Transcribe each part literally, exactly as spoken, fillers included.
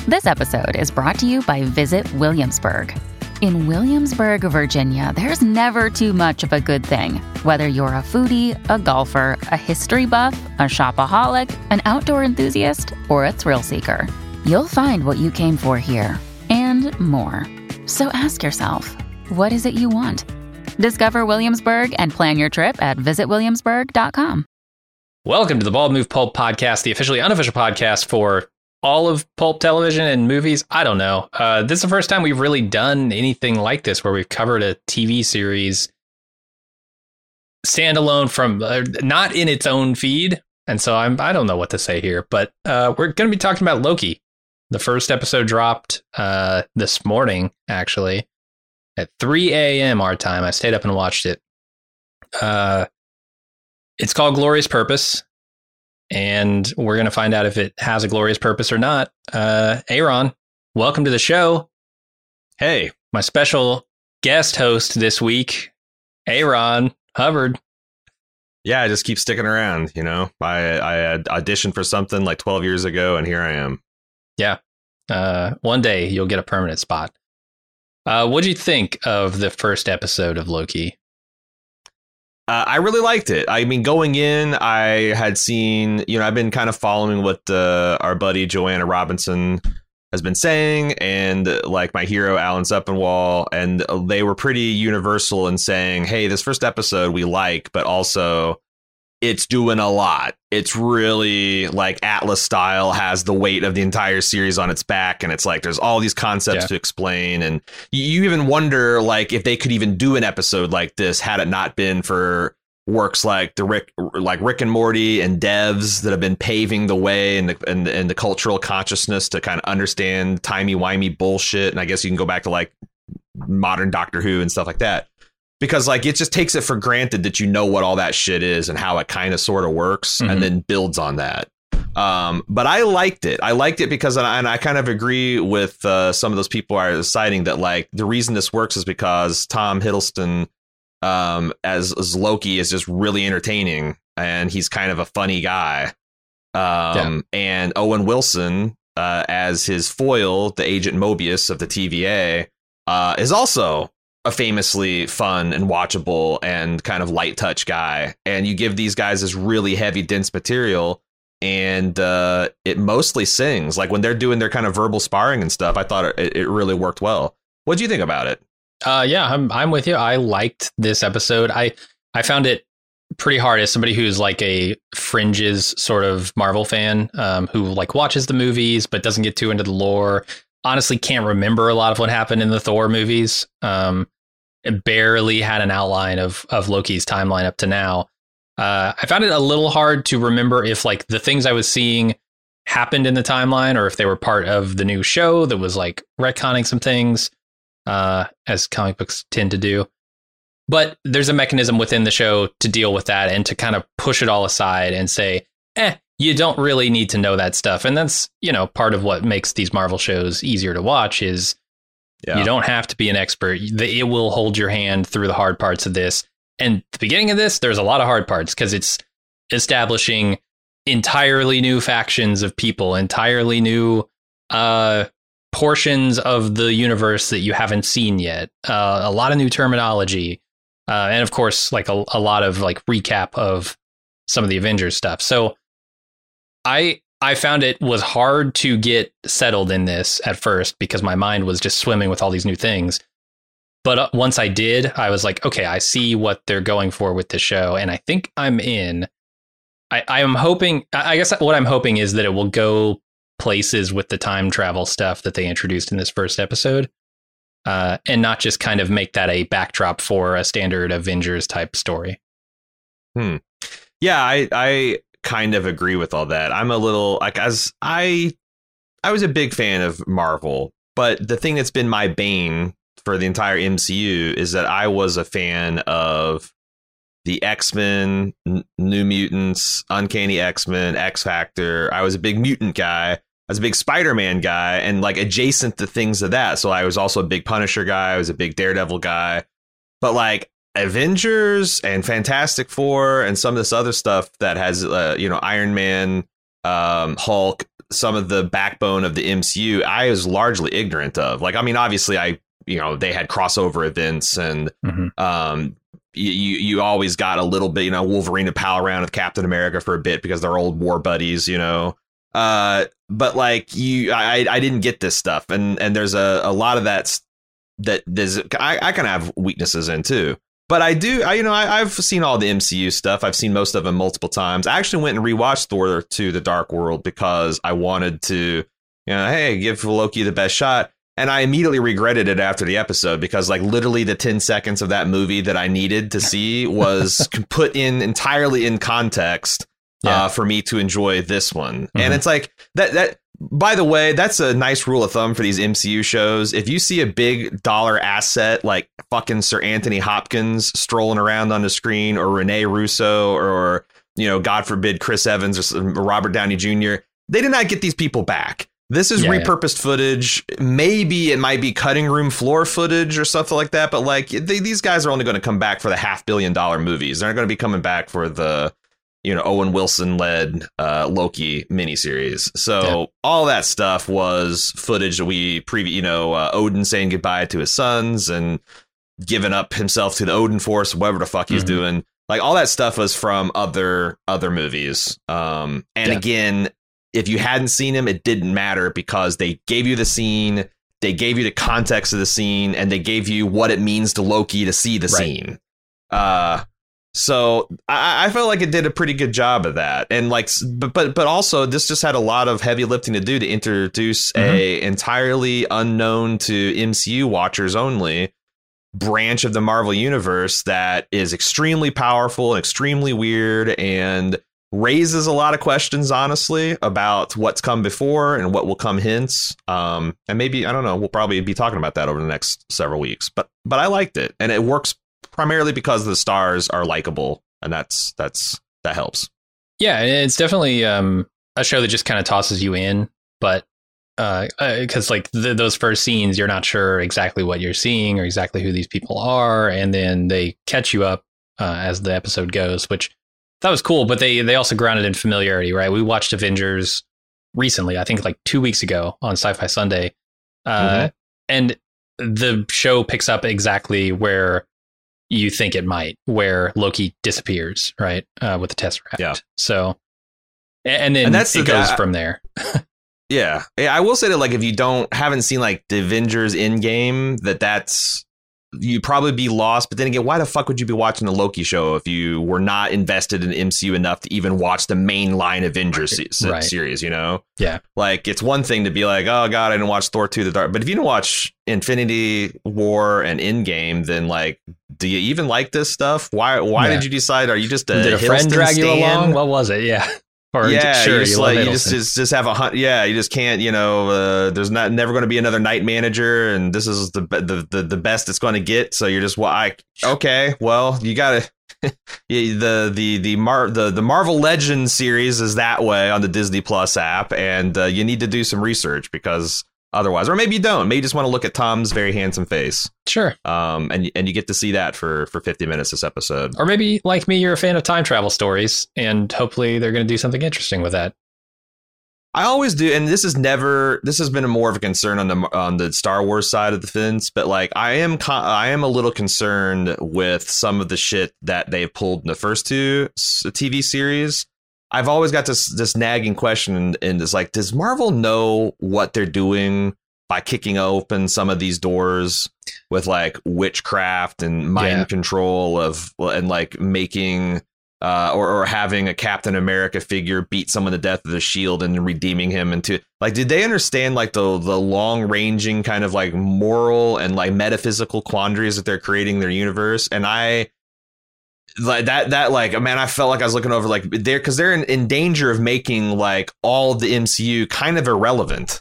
This episode is brought to you by Visit Williamsburg. In Williamsburg, Virginia, there's never too much of a good thing. Whether you're a foodie, a golfer, a history buff, a shopaholic, an outdoor enthusiast, or a thrill seeker, you'll find what you came for here and more. So ask yourself, what is it you want? Discover Williamsburg and plan your trip at visit williamsburg dot com. Welcome to the Bald Move Pulp Podcast, the officially unofficial podcast for all of pulp television and movies. I don't know. Uh, this is the first time we've really done anything like this, where we've covered a T V series standalone from uh, not in its own feed. And so I'm I don't know what to say here, but uh, we're going to be talking about Loki. The first episode dropped uh, this morning, actually, at three a.m. our time. I stayed up and watched it. Uh, it's called Glorious Purpose. And we're going to find out if it has a glorious purpose or not. Uh, Aaron, welcome to the show. Hey, my special guest host this week, Aaron Hubbard. Yeah, I just keep sticking around. You know, I, I had auditioned for something like twelve years ago, and here I am. Yeah. Uh, one day you'll get a permanent spot. Uh, what do you think of the first episode of Loki? Uh, I really liked it. I mean, going in, I had seen, you know, I've been kind of following what uh, our buddy Joanna Robinson has been saying, and like my hero, Alan Sepinwall, and they were pretty universal in saying, hey, this first episode we like, but also it's doing a lot. It's really like Atlas style, has the weight of the entire series on its back. And it's like there's all these concepts yeah. to explain. And you even wonder, like, if they could even do an episode like this had it not been for works like the Rick, like Rick and Morty and Devs that have been paving the way and the, and, and the cultural consciousness to kind of understand timey-wimey bullshit. And I guess you can go back to like modern Doctor Who and stuff like that. Because like it just takes it for granted that you know what all that shit is and how it kind of sort of works mm-hmm. and then builds on that. Um, but I liked it. I liked it because and I, and I kind of agree with uh, some of those people are citing that like the reason this works is because Tom Hiddleston um, as, as Loki is just really entertaining and he's kind of a funny guy. Um, yeah. And Owen Wilson uh, as his foil, the Agent Mobius of the T V A, uh, is also a famously fun and watchable and kind of light touch guy. And you give these guys this really heavy, dense material and uh, it mostly sings. Like when they're doing their kind of verbal sparring and stuff, I thought it, it really worked well. What do you think about it? Uh, yeah, I'm I'm with you. I liked this episode. I, I found it pretty hard as somebody who's like a fringes sort of Marvel fan um, who like watches the movies but doesn't get too into the lore. Honestly, can't remember a lot of what happened in the Thor movies. Um, it barely had an outline of of Loki's timeline up to now. Uh, I found it a little hard to remember if like the things I was seeing happened in the timeline or if they were part of the new show that was like retconning some things, uh, as comic books tend to do. But there's a mechanism within the show to deal with that and to kind of push it all aside and say, eh, you don't really need to know that stuff. And that's, you know, part of what makes these Marvel shows easier to watch is yeah. you don't have to be an expert. It will hold your hand through the hard parts of this. And the beginning of this, there's a lot of hard parts because it's establishing entirely new factions of people, entirely new uh, portions of the universe that you haven't seen yet. Uh, a lot of new terminology. Uh, and of course, like a, a lot of like recap of some of the Avengers stuff. So I I found it was hard to get settled in this at first because my mind was just swimming with all these new things. But uh, once I did, I was like, OK, I see what they're going for with this show. And I think I'm in. I, I am hoping I guess what I'm hoping is that it will go places with the time travel stuff that they introduced in this first episode. Uh, and not just kind of make that a backdrop for a standard Avengers type story. Hmm. Yeah, I I kind of agree with all that. I'm a little like as I I was a big fan of Marvel, but the thing that's been my bane for the entire M C U is that I was a fan of the X-Men, N- New Mutants, Uncanny X-Men, X-Factor. I was a big mutant guy. I was a big Spider-Man guy and like adjacent to things of that. So I was also a big Punisher guy. I was a big Daredevil guy. But like Avengers and Fantastic Four and some of this other stuff that has, uh, you know, Iron Man, um, Hulk, some of the backbone of the M C U, I was largely ignorant of. Like, I mean, obviously, I you know they had crossover events, and mm-hmm. um, you you always got a little bit. You know, Wolverine would pal around with Captain America for a bit because they're old war buddies. You know, uh, but like you, I I didn't get this stuff, and and there's a, a lot of that that there's I, I kind of have weaknesses in too. But I do, I, you know, I, I've seen all the M C U stuff. I've seen most of them multiple times. I actually went and rewatched Thor two: The Dark World because I wanted to, you know, hey, give Loki the best shot. And I immediately regretted it after the episode because, like, literally the ten seconds of that movie that I needed to see was put in entirely in context yeah. uh, for me to enjoy this one. Mm-hmm. And it's like that that. By the way, that's a nice rule of thumb for these M C U shows. If you see a big dollar asset like fucking Sir Anthony Hopkins strolling around on the screen, or Rene Russo, or, you know, God forbid, Chris Evans or Robert Downey Junior, they did not get these people back. This is yeah, repurposed yeah. footage. Maybe it might be cutting room floor footage or something like that. But like they, these guys are only going to come back for the half billion dollar movies. They're not going to be coming back for the, you know, Owen Wilson led uh, Loki miniseries. So yeah. all that stuff was footage that we previ- you know, uh, Odin saying goodbye to his sons and giving up himself to the Odin Force, whatever the fuck he's mm-hmm. doing. Like all that stuff was from other other movies. Um, and yeah. again, if you hadn't seen him, it didn't matter because they gave you the scene. They gave you the context of the scene, and they gave you what it means to Loki to see the right. scene. Uh, So I, I felt like it did a pretty good job of that. And like, but, but, but also this just had a lot of heavy lifting to do to introduce mm-hmm. a entirely unknown to M C U watchers only branch of the Marvel universe that is extremely powerful, extremely weird, and raises a lot of questions, honestly, about what's come before and what will come hence. Um, and maybe, I don't know, we'll probably be talking about that over the next several weeks. But but I liked it, and it works primarily because the stars are likable, and that's that's that helps. Yeah, it's definitely um, a show that just kind of tosses you in, but because uh, like the, those first scenes, you're not sure exactly what you're seeing or exactly who these people are, and then they catch you up uh, as the episode goes, which that was cool. But they they also grounded in familiarity, right? We watched Avengers recently, I think like two weeks ago on Sci-Fi Sunday, uh, mm-hmm. and the show picks up exactly where you think it might, where Loki disappears, right, uh, with the Tesseract. Yeah. So, and then and that's it the, goes that, from there. yeah. yeah, I will say that, like, if you don't haven't seen like the Avengers Endgame, that that's you'd probably be lost. But then again, why the fuck would you be watching the Loki show if you were not invested in M C U enough to even watch the mainline Avengers right. se- right. series? You know, yeah, like it's one thing to be like, oh god, I didn't watch Thor two: The Dark, but if you didn't watch Infinity War and Endgame, then like, do you even like this stuff? Why? Why yeah. did you decide? Are you just a did a friend drag stand? you along? What was it? Yeah. Or yeah, sure, you just you, like, you just, just just have a hunt. Yeah, you just can't. You know, uh, there's not never going to be another night manager, and this is the the the, the best it's going to get. So you're just well, I okay. Well, you got to the the the Mar the the Marvel Legends series is that way on the Disney Plus app, and uh, you need to do some research because otherwise, or maybe you don't. Maybe you just want to look at Tom's very handsome face. Sure. Um, and and you get to see that for for fifty minutes this episode. Or maybe, like me, you're a fan of time travel stories, and hopefully they're going to do something interesting with that. I always do, and this is never. This has been a more of a concern on the on the Star Wars side of the fence, but like I am, I am a little concerned with some of the shit that they've pulled in the first two T V series. I've always got this this nagging question, and, and it's like, does Marvel know what they're doing by kicking open some of these doors with like witchcraft and mind yeah. control of and like making uh, or, or having a Captain America figure beat someone to death with a shield and redeeming him into like, did they understand like the the long ranging kind of like moral and like metaphysical quandaries that they're creating their universe? And I like that that like, man, I felt like I was looking over like they're because they're in, in danger of making like all of the M C U kind of irrelevant.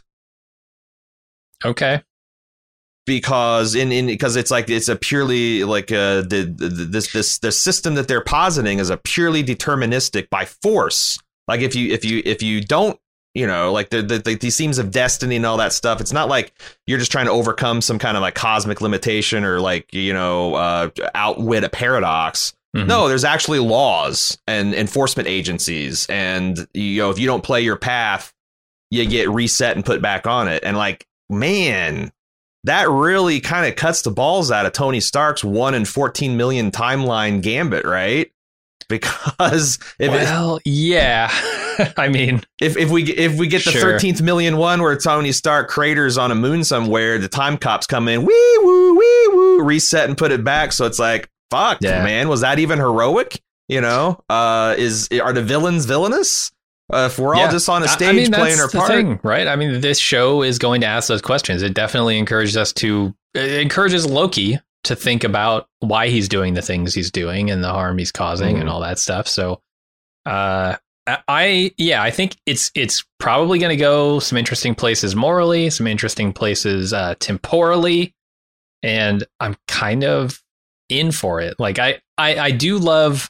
OK, because in in because it's like it's a purely like uh, the, the this this the system that they're positing is a purely deterministic by force. Like if you if you if you don't, you know, like the, the, the these themes of destiny and all that stuff. It's not like you're just trying to overcome some kind of like cosmic limitation or like, you know, uh, outwit a paradox. Mm-hmm. No, there's actually laws and enforcement agencies. And, you know, if you don't play your path, you get reset and put back on it. And like, man, that really kind of cuts the balls out of Tony Stark's one in fourteen million timeline gambit, right? Because if well, it, yeah, I mean, if if we if we get the sure. thirteenth million one where Tony Stark craters on a moon somewhere, the time cops come in, wee woo, wee woo, reset and put it back. So it's like, fuck, yeah. man, was that even heroic? You know, uh, is are the villains villainous? Uh, if we're yeah. all just on a stage I mean, playing our the part, thing, right? I mean, this show is going to ask those questions. It definitely encourages us to it encourages Loki to think about why he's doing the things he's doing and the harm he's causing mm. and all that stuff. So, uh, I yeah, I think it's it's probably going to go some interesting places morally, some interesting places uh, temporally, and I'm kind of in for it. Like I I, I do love.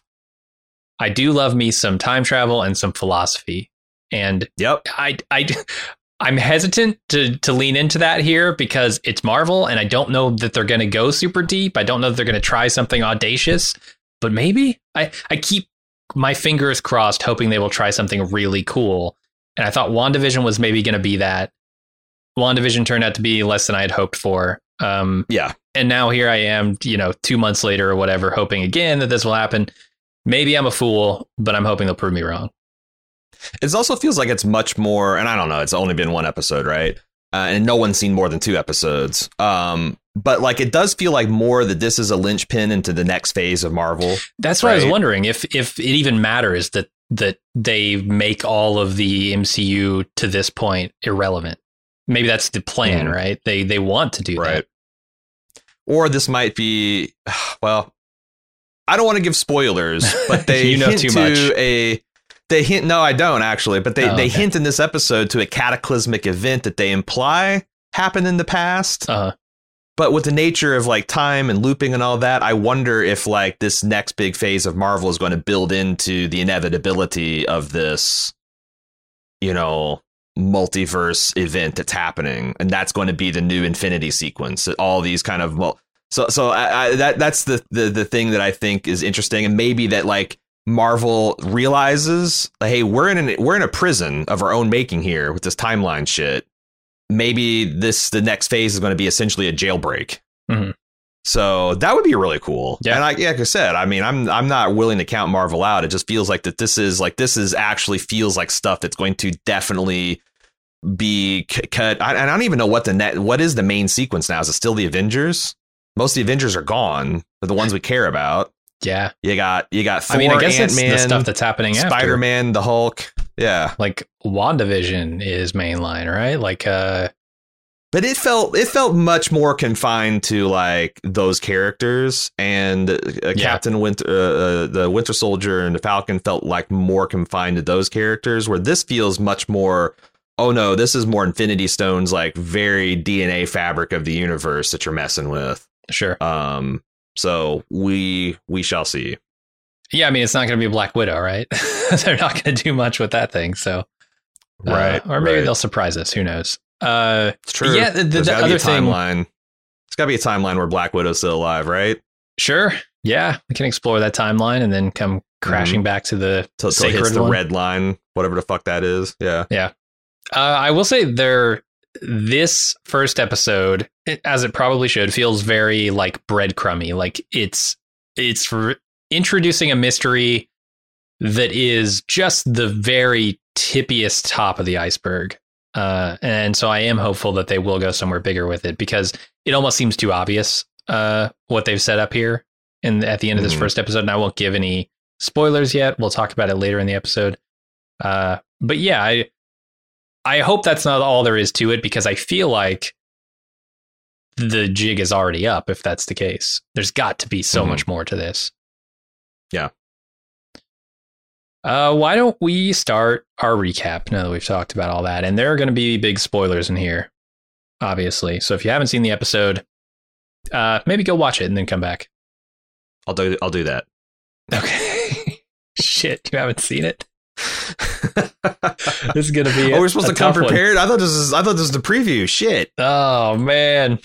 I do love me some time travel and some philosophy. And yep. I, I, I'm hesitant to, to lean into that here because it's Marvel and I don't know that they're going to go super deep. I don't know that they're going to try something audacious, but maybe I, I keep my fingers crossed hoping they will try something really cool. And I thought WandaVision was maybe going to be that. WandaVision turned out to be less than I had hoped for. Um, yeah. And now here I am, you know, two months later or whatever, hoping again that this will happen. Maybe I'm a fool, but I'm hoping they'll prove me wrong. It also feels like it's much more, and I don't know, it's only been one episode, right? Uh, and no one's seen more than two episodes. Um, but like it does feel like more that this is a linchpin into the next phase of Marvel. That's what right? I was wondering if if it even matters that that they make all of the M C U to this point irrelevant. Maybe that's the plan, mm. right? They they want to do right. that. Or this might be, well, I don't want to give spoilers, but they you know hint too to much. a they hint. No, I don't actually, but they, oh, they okay. hint in this episode to a cataclysmic event that they imply happened in the past. Uh-huh. But with the nature of like time and looping and all that, I wonder if like this next big phase of Marvel is going to build into the inevitability of this, you know, multiverse event that's happening. And that's going to be the new Infinity sequence. All these kind of well. So so I, I, that that's the, the the thing that I think is interesting, and maybe that like Marvel realizes, like, hey, we're in an, we're in a prison of our own making here with this timeline shit. Maybe this the next phase is going to be essentially a jailbreak. Mm-hmm. So that would be really cool. Yeah. And I, like I said, I mean, I'm I'm not willing to count Marvel out. It just feels like that this is like this is actually feels like stuff that's going to definitely be c- cut. I, I don't even know what the net what is the main sequence now. Is it still the Avengers? Most of the Avengers are gone. They're the ones we care about. Yeah. You got you got Thor, I mean, I guess Ant-Man, it's the stuff that's happening after. Spider-Man, the Hulk. Yeah. Like WandaVision is mainline, right? Like uh But it felt it felt much more confined to like those characters, and uh, yeah. Captain Winter, uh, uh, the Winter Soldier and the Falcon felt like more confined to those characters, where this feels much more. Oh, no, this is more Infinity Stones, like very D N A fabric of the universe that you're messing with. Sure. Um. So we we shall see. Yeah, I mean, it's not going to be Black Widow, right? They're not going to do much with that thing. So, uh, right. Or maybe right. they'll surprise us. Who knows? Uh, it's true. Yeah. The, the, the other thing. Timeline. It's got to be a timeline where Black Widow's still alive, right? Sure. Yeah, we can explore that timeline and then come crashing mm-hmm. back to the till, till sacred hits the one. red line, whatever the fuck that is. Yeah. Yeah. Uh, I will say there. This first episode, it, as it probably should, feels very like breadcrumby. Like it's it's re- introducing a mystery that is just the very tippiest top of the iceberg. Uh, and so I am hopeful that they will go somewhere bigger with it, because it almost seems too obvious uh, what they've set up here. And at the end of this mm-hmm. first episode, and I won't give any spoilers yet. We'll talk about it later in the episode. Uh, but yeah, I. I hope that's not all there is to it, because I feel like the jig is already up. If that's the case, there's got to be so mm-hmm. much more to this. Yeah. Uh, why don't we start our recap now that we've talked about all that? And there are going to be big spoilers in here, obviously. So if you haven't seen the episode, uh, maybe go watch it and then come back. I'll do. I'll do that. Okay. Shit, you haven't seen it? This is gonna be. Oh, we're supposed to come prepared. One. I thought this is. I thought this was the preview. Shit. Oh man.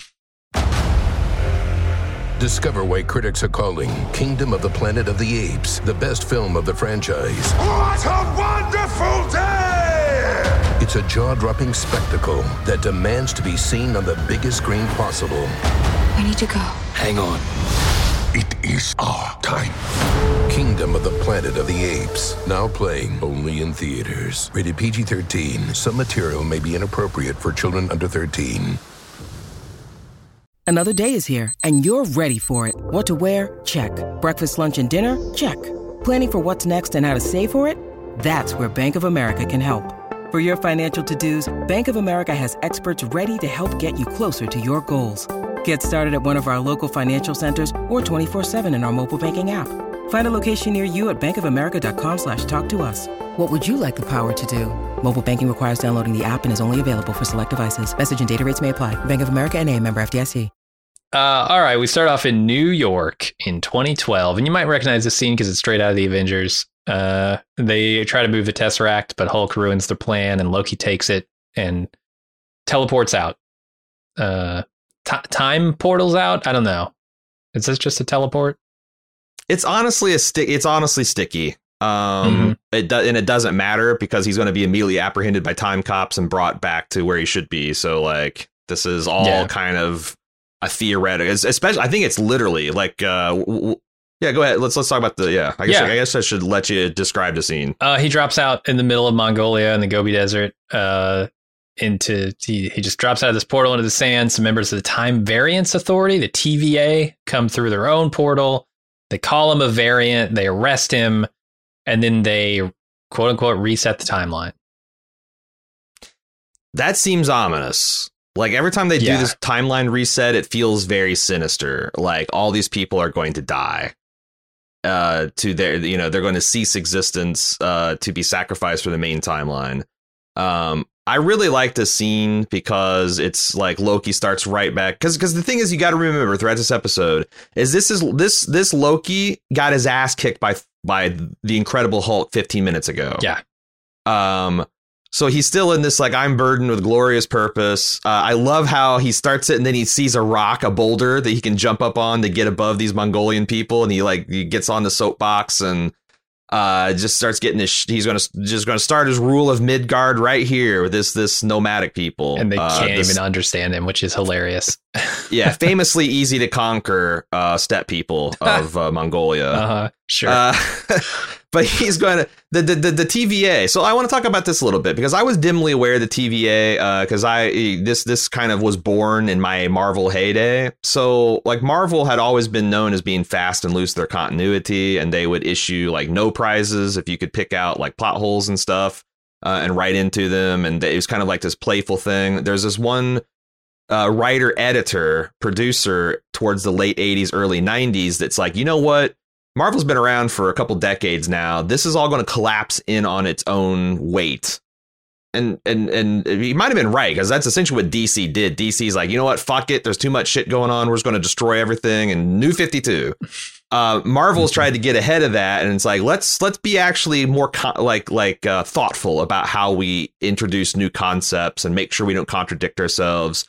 Discover why critics are calling Kingdom of the Planet of the Apes the best film of the franchise. What a wonderful day! It's a jaw-dropping spectacle that demands to be seen on the biggest screen possible. I need to go. Hang on. It is our time. Kingdom of the Planet of the Apes. Now playing only in theaters. Rated P G thirteen. Some material may be inappropriate for children under thirteen. Another day is here, and you're ready for it. What to wear? Check. Breakfast, lunch, and dinner? Check. Planning for what's next and how to save for it? That's where Bank of America can help. For your financial to-dos, Bank of America has experts ready to help get you closer to your goals. Get started at one of our local financial centers or twenty-four seven in our mobile banking app. Find a location near you at bankofamerica.com slash talk to us. What would you like the power to do? Mobile banking requires downloading the app and is only available for select devices. Message and data rates may apply. Bank of America N A, member F D I C. Uh, all right, we start off in New York in twenty twelve, and you might recognize this scene because it's straight out of the Avengers. Uh, they try to move the Tesseract, but Hulk ruins their plan, and Loki takes it and teleports out. Uh, t- time portals out? I don't know. Is this just a teleport? It's honestly a stick. It's honestly sticky. Um, mm-hmm. it do- and it doesn't matter because he's going to be immediately apprehended by time cops and brought back to where he should be. So, like, this is all yeah. kind of a theoretical. Especially, I think it's literally like, uh, w- w- yeah. Go ahead. Let's let's talk about the. Yeah, I guess yeah. I guess I should let you describe the scene. Uh, he drops out in the middle of Mongolia in the Gobi Desert. Uh, into he he just drops out of this portal into the sand. Some members of the Time Variance Authority, the T V A, come through their own portal. They call him a variant. They arrest him, and then they quote unquote reset the timeline. That seems ominous. Like every time they yeah. do this timeline reset, it feels very sinister. Like all these people are going to die. Uh, to their, you know, they're going to cease existence. Uh, to be sacrificed for the main timeline. Um, I really like this scene because it's like Loki starts right back because because the thing is, you got to remember throughout this episode is this is this this Loki got his ass kicked by by the Incredible Hulk fifteen minutes ago. Yeah. Um. So he's still in this, like, I'm burdened with glorious purpose. Uh, I love how he starts it and then he sees a rock, a boulder that he can jump up on to get above these Mongolian people. And he like he gets on the soapbox and uh, just starts getting his. He's going to just going to start his rule of Midgard right here with this this nomadic people. And they uh, can't this, even understand him, which is hilarious. yeah. Famously easy to conquer uh, steppe people of uh, Mongolia. Uh-huh. Sure. Uh, but he's going to the, the the the T V A. So I want to talk about this a little bit because I was dimly aware of the T V A because uh, I this this kind of was born in my Marvel heyday. So like Marvel had always been known as being fast and loose with their continuity, and they would issue like no prizes if you could pick out like plot holes and stuff uh, and write into them. And it was kind of like this playful thing. There's this one uh, writer, editor, producer towards the late eighties, early nineties. That's like, you know what? Marvel's been around for a couple decades now. This is all going to collapse in on its own weight. And and and he might have been right, because that's essentially what D C did. D C's like, you know what? Fuck it. There's too much shit going on. We're just going to destroy everything. And New fifty-two. Uh, Marvel's tried to get ahead of that. And it's like, let's let's be actually more co- like like uh, thoughtful about how we introduce new concepts and make sure we don't contradict ourselves.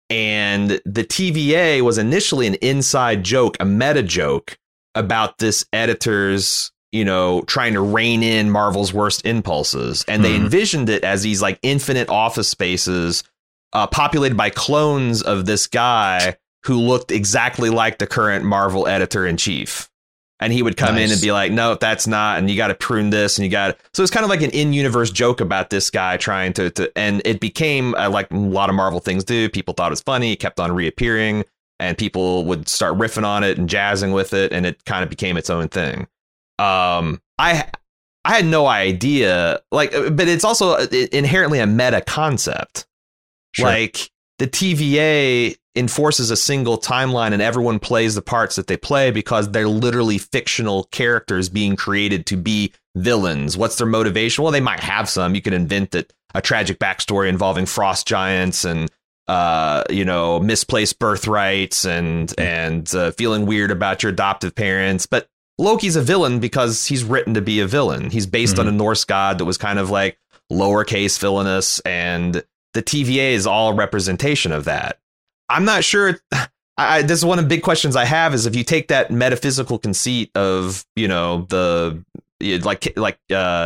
And the T V A was initially an inside joke, a meta joke about this editor's, you know, trying to rein in Marvel's worst impulses. And they mm. envisioned it as these like infinite office spaces uh, populated by clones of this guy who looked exactly like the current Marvel editor in chief. And he would come nice. in and be like, no, that's not. And you got to prune this and you got to. So it's kind of like an in-universe joke about this guy trying to. to and it became uh, like a lot of Marvel things do. People thought it was funny. It kept on reappearing. And people would start riffing on it and jazzing with it, and it kind of became its own thing. Um, I I had no idea, like, but it's also inherently a meta concept. Sure. Like the T V A enforces a single timeline, and everyone plays the parts that they play because they're literally fictional characters being created to be villains. What's their motivation? Well, they might have some. You can invent it, a tragic backstory involving frost giants and. Uh, you know, misplaced birthrights and and uh, feeling weird about your adoptive parents. But Loki's a villain because he's written to be a villain. He's based mm-hmm. on a Norse god that was kind of like lowercase villainous. And the T V A is all a representation of that. I'm not sure. I, this is one of the big questions I have is if you take that metaphysical conceit of, you know, the like like uh,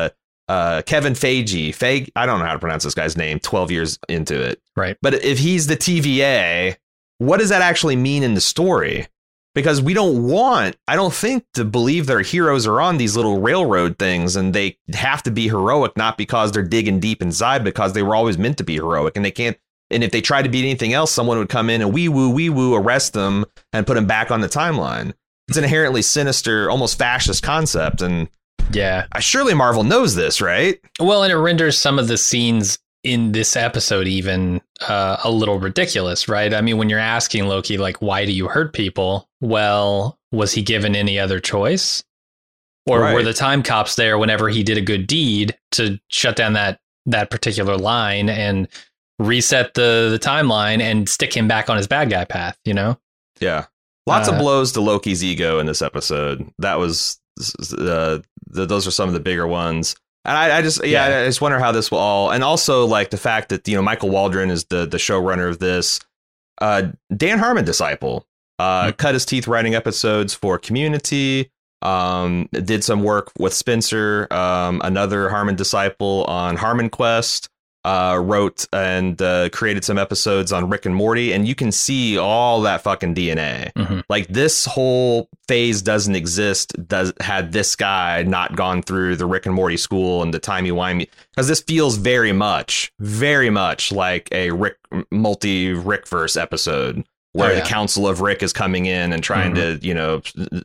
uh, Kevin Feige, Feige, I don't know how to pronounce this guy's name, twelve years into it. Right. But if he's the T V A, what does that actually mean in the story? Because we don't want, I don't think, to believe their heroes are on these little railroad things and they have to be heroic, not because they're digging deep inside, because they were always meant to be heroic and they can't. And if they tried to be anything else, someone would come in and wee woo, wee woo, arrest them and put them back on the timeline. It's an inherently sinister, almost fascist concept. And yeah, surely Marvel knows this, right? Well, and it renders some of the scenes in this episode even uh, a little ridiculous, right? I mean, when you're asking Loki, like, why do you hurt people? Well, was he given any other choice? Or right. were the time cops there whenever he did a good deed to shut down that that particular line and reset the, the timeline and stick him back on his bad guy path, you know? Yeah. Lots uh, of blows to Loki's ego in this episode. That was, uh, the, those are some of the bigger ones. And I, I just, yeah, yeah, I just wonder how this will all, and also like the fact that, you know, Michael Waldron is the, the showrunner of this, uh, Dan Harmon disciple, uh, mm-hmm. cut his teeth writing episodes for Community, um, did some work with Spencer, um, another Harmon disciple on Harmon Quest. Uh, wrote and uh, created some episodes on Rick and Morty, and you can see all that fucking D N A. Mm-hmm. Like this whole phase doesn't exist. Does had this guy not gone through the Rick and Morty school and the timey-wimey? Because this feels very much, very much like a Rick multi Rickverse episode where oh, yeah. the Council of Rick is coming in and trying mm-hmm. to, you know,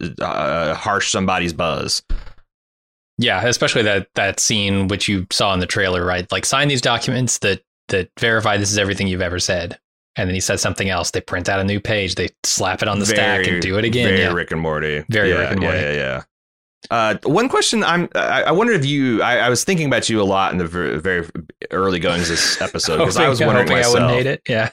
uh, harsh somebody's buzz. Yeah, especially that that scene which you saw in the trailer, right? Like, sign these documents that that verify this is everything you've ever said. And then he says something else. They print out a new page. They slap it on the very, stack and do it again. Very yeah. Rick and Morty. Very yeah, Rick and Morty. Yeah, yeah, yeah. Uh, one question I'm I, I wonder if you I, I was thinking about you a lot in the very, very early goings of this episode because I was wondering myself. I wouldn't hate it. Yeah.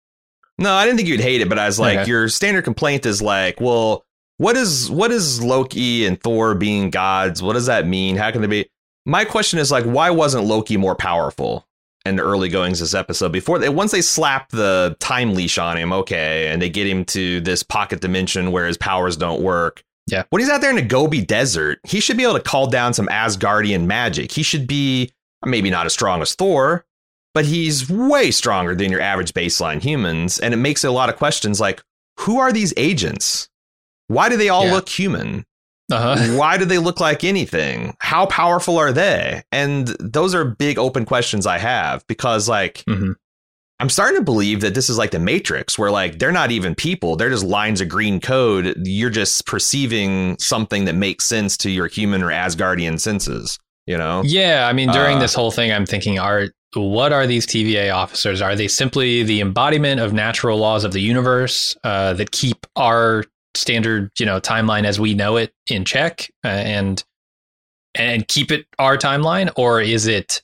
No, I didn't think you'd hate it, but I was like, okay. your standard complaint is like, well, What is what is Loki and Thor being gods? What does that mean? How can they be? My question is like, why wasn't Loki more powerful in the early goings of this episode? Before they once they slap the time leash on him, okay, and they get him to this pocket dimension where his powers don't work. Yeah. When he's out there in the Gobi Desert, he should be able to call down some Asgardian magic. He should be maybe not as strong as Thor, but he's way stronger than your average baseline humans. And it makes a lot of questions like, who are these agents? Why do they all yeah. look human? Uh-huh. Why do they look like anything? How powerful are they? And those are big open questions I have because, like, mm-hmm. I'm starting to believe that this is like the Matrix, where like they're not even people. They're just lines of green code. You're just perceiving something that makes sense to your human or Asgardian senses, you know? Yeah. I mean, during uh, this whole thing, I'm thinking, are what are these T V A officers? Are they simply the embodiment of natural laws of the universe uh, that keep our standard, you know, timeline as we know it in check uh, and and keep it our timeline? Or is it,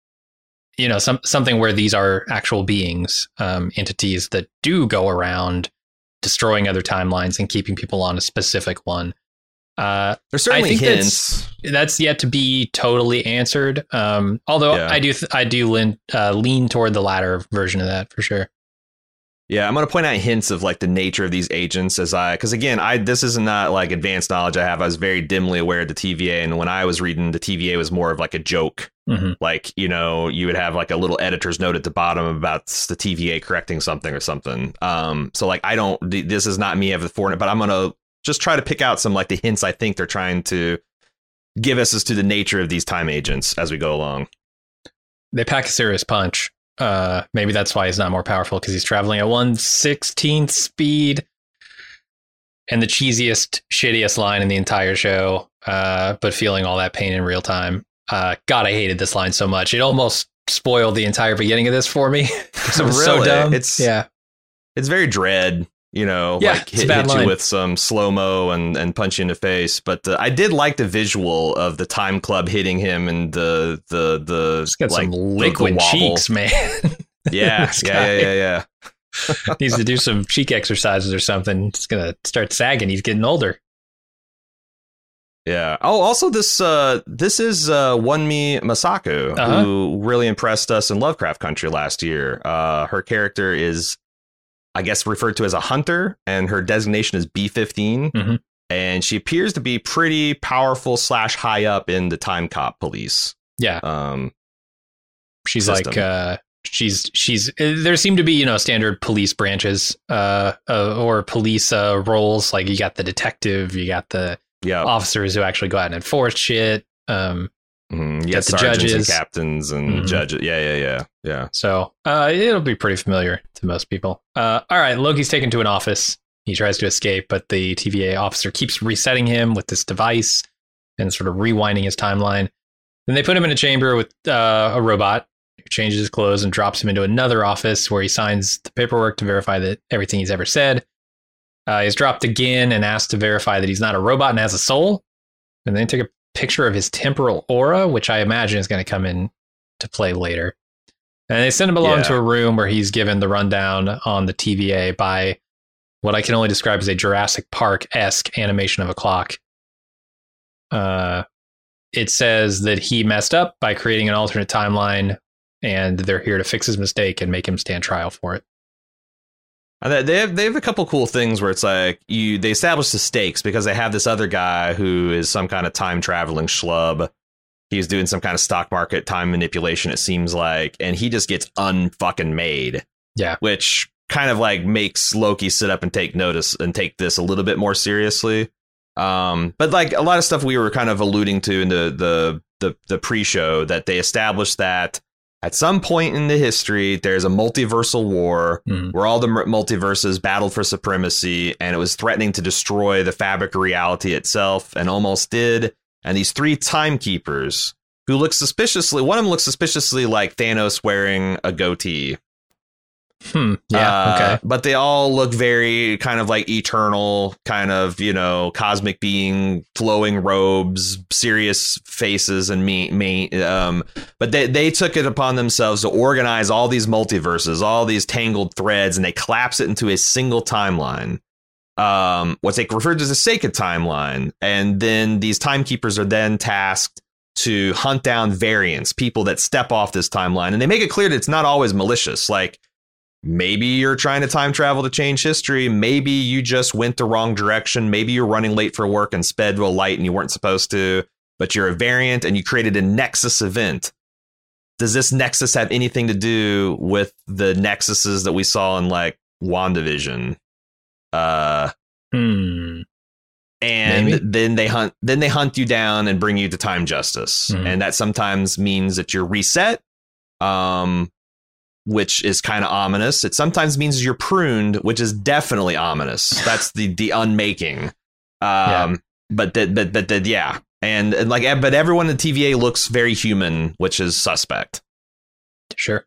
you know, some something where these are actual beings, um, entities that do go around destroying other timelines and keeping people on a specific one? Uh, There's certainly I think hints. That's, that's yet to be totally answered. Um, although yeah. I do th- I do lean, uh, lean toward the latter version of that for sure. Yeah, I'm going to point out hints of like the nature of these agents as I because, again, I this is not like advanced knowledge I have. I was very dimly aware of the T V A. And when I was reading, the T V A was more of like a joke. Mm-hmm. Like, you know, you would have like a little editor's note at the bottom about the T V A correcting something or something. Um, so like I don't this is not me having the fortune, but I'm going to just try to pick out some like the hints I think they're trying to give us as to the nature of these time agents as we go along. They pack a serious punch. Uh, maybe that's why he's not more powerful, because he's traveling at one sixteenth speed. And the cheesiest, shittiest line in the entire show, uh, but feeling all that pain in real time. Uh, God, I hated this line so much. It almost spoiled the entire beginning of this for me. Because it was really? so dumb. It's, yeah. It's very dread, you know, yeah, like hit, hit you with some slow-mo and, and punch you in the face. But uh, I did like the visual of the time club hitting him and the, the, the, He's got like, some liquid the, the cheeks, man. Yeah, yeah, yeah, yeah, yeah. Needs to do some cheek exercises or something. It's gonna start sagging. He's getting older. Yeah. Oh, also this uh, this is uh, Wunmi Masaku, uh-huh. who really impressed us in Lovecraft Country last year. Uh, her character is, I guess, referred to as a hunter, and her designation is B fifteen. Mm-hmm. And she appears to be pretty powerful slash high up in the Time Cop police. Yeah. Um, she's system. like, uh, she's, she's, there seem to be, you know, standard police branches, uh, uh or police, uh, roles. Like you got the detective, you got the yeah. officers who actually go out and enforce shit. Um, Mm-hmm. you Yeah, got the sergeants judges, and captains and Mhm. judges. Yeah, yeah, yeah, yeah. So, uh, it'll be pretty familiar to most people. Uh, all right. Loki's taken to an office. He tries to escape, but the T V A officer keeps resetting him with this device and sort of rewinding his timeline. Then they put him in a chamber with uh, a robot who changes his clothes and drops him into another office where he signs the paperwork to verify that everything he's ever said. Uh, he's dropped again and asked to verify that he's not a robot and has a soul. And then take a picture of his temporal aura, which I imagine is going to come in to play later. And they send him along Yeah. to a room where he's given the rundown on the T V A by what I can only describe as a Jurassic Park-esque animation of a clock. Uh, it says that he messed up by creating an alternate timeline, and they're here to fix his mistake and make him stand trial for it. And they have they have a couple cool things where it's like you they establish the stakes because they have this other guy who is some kind of time traveling schlub. He's doing some kind of stock market time manipulation, it seems like, and he just gets unfucking made. Yeah. Which kind of like makes Loki sit up and take notice and take this a little bit more seriously. Um, but like a lot of stuff we were kind of alluding to in the the the, the pre-show, that they established that at some point in the history, there's a multiversal war Mhm. where all the m- multiverses battled for supremacy, and it was threatening to destroy the fabric of reality itself, and almost did. And these three timekeepers who look suspiciously, one of them looks suspiciously like Thanos wearing a goatee. Hmm. Yeah. Uh, okay. But they all look very kind of like eternal, kind of, you know, cosmic being, flowing robes, serious faces, and me, me. Um, but they, they took it upon themselves to organize all these multiverses, all these tangled threads, and they collapse it into a single timeline. Um, what's they referred to as a sacred timeline. And then these timekeepers are then tasked to hunt down variants, people that step off this timeline. And they make it clear that it's not always malicious. Like, maybe you're trying to time travel to change history. Maybe you just went the wrong direction. Maybe you're running late for work and sped to a light and you weren't supposed to, but you're a variant and you created a Nexus event. Does this Nexus have anything to do with the Nexuses that we saw in like WandaVision? Uh, Hmm. and Maybe. then they hunt, then they hunt you down and bring you to time justice. Mhm. And that sometimes means that you're reset. Um, which is kind of ominous. It sometimes means you're pruned, which is definitely ominous. That's the the unmaking. Um, Yeah. but that, but but that, yeah, and, and like, but everyone in T V A looks very human, which is suspect. Sure.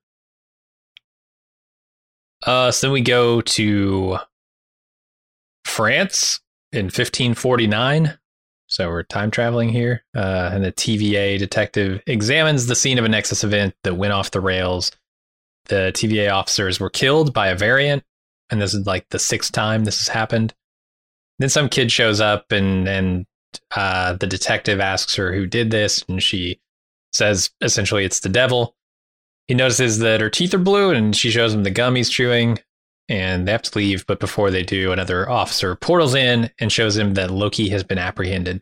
Uh, so then we go to France in fifteen forty-nine. So we're time traveling here. Uh, and the T V A detective examines the scene of a Nexus event that went off the rails. The T V A officers were killed by a variant, and this is like the sixth time this has happened. Then some kid shows up, and and uh, the detective asks her who did this, and she says essentially it's the devil. He notices that her teeth are blue, and she shows him the gum he's chewing, and they have to leave. But before they do, another officer portals in and shows him that Loki has been apprehended.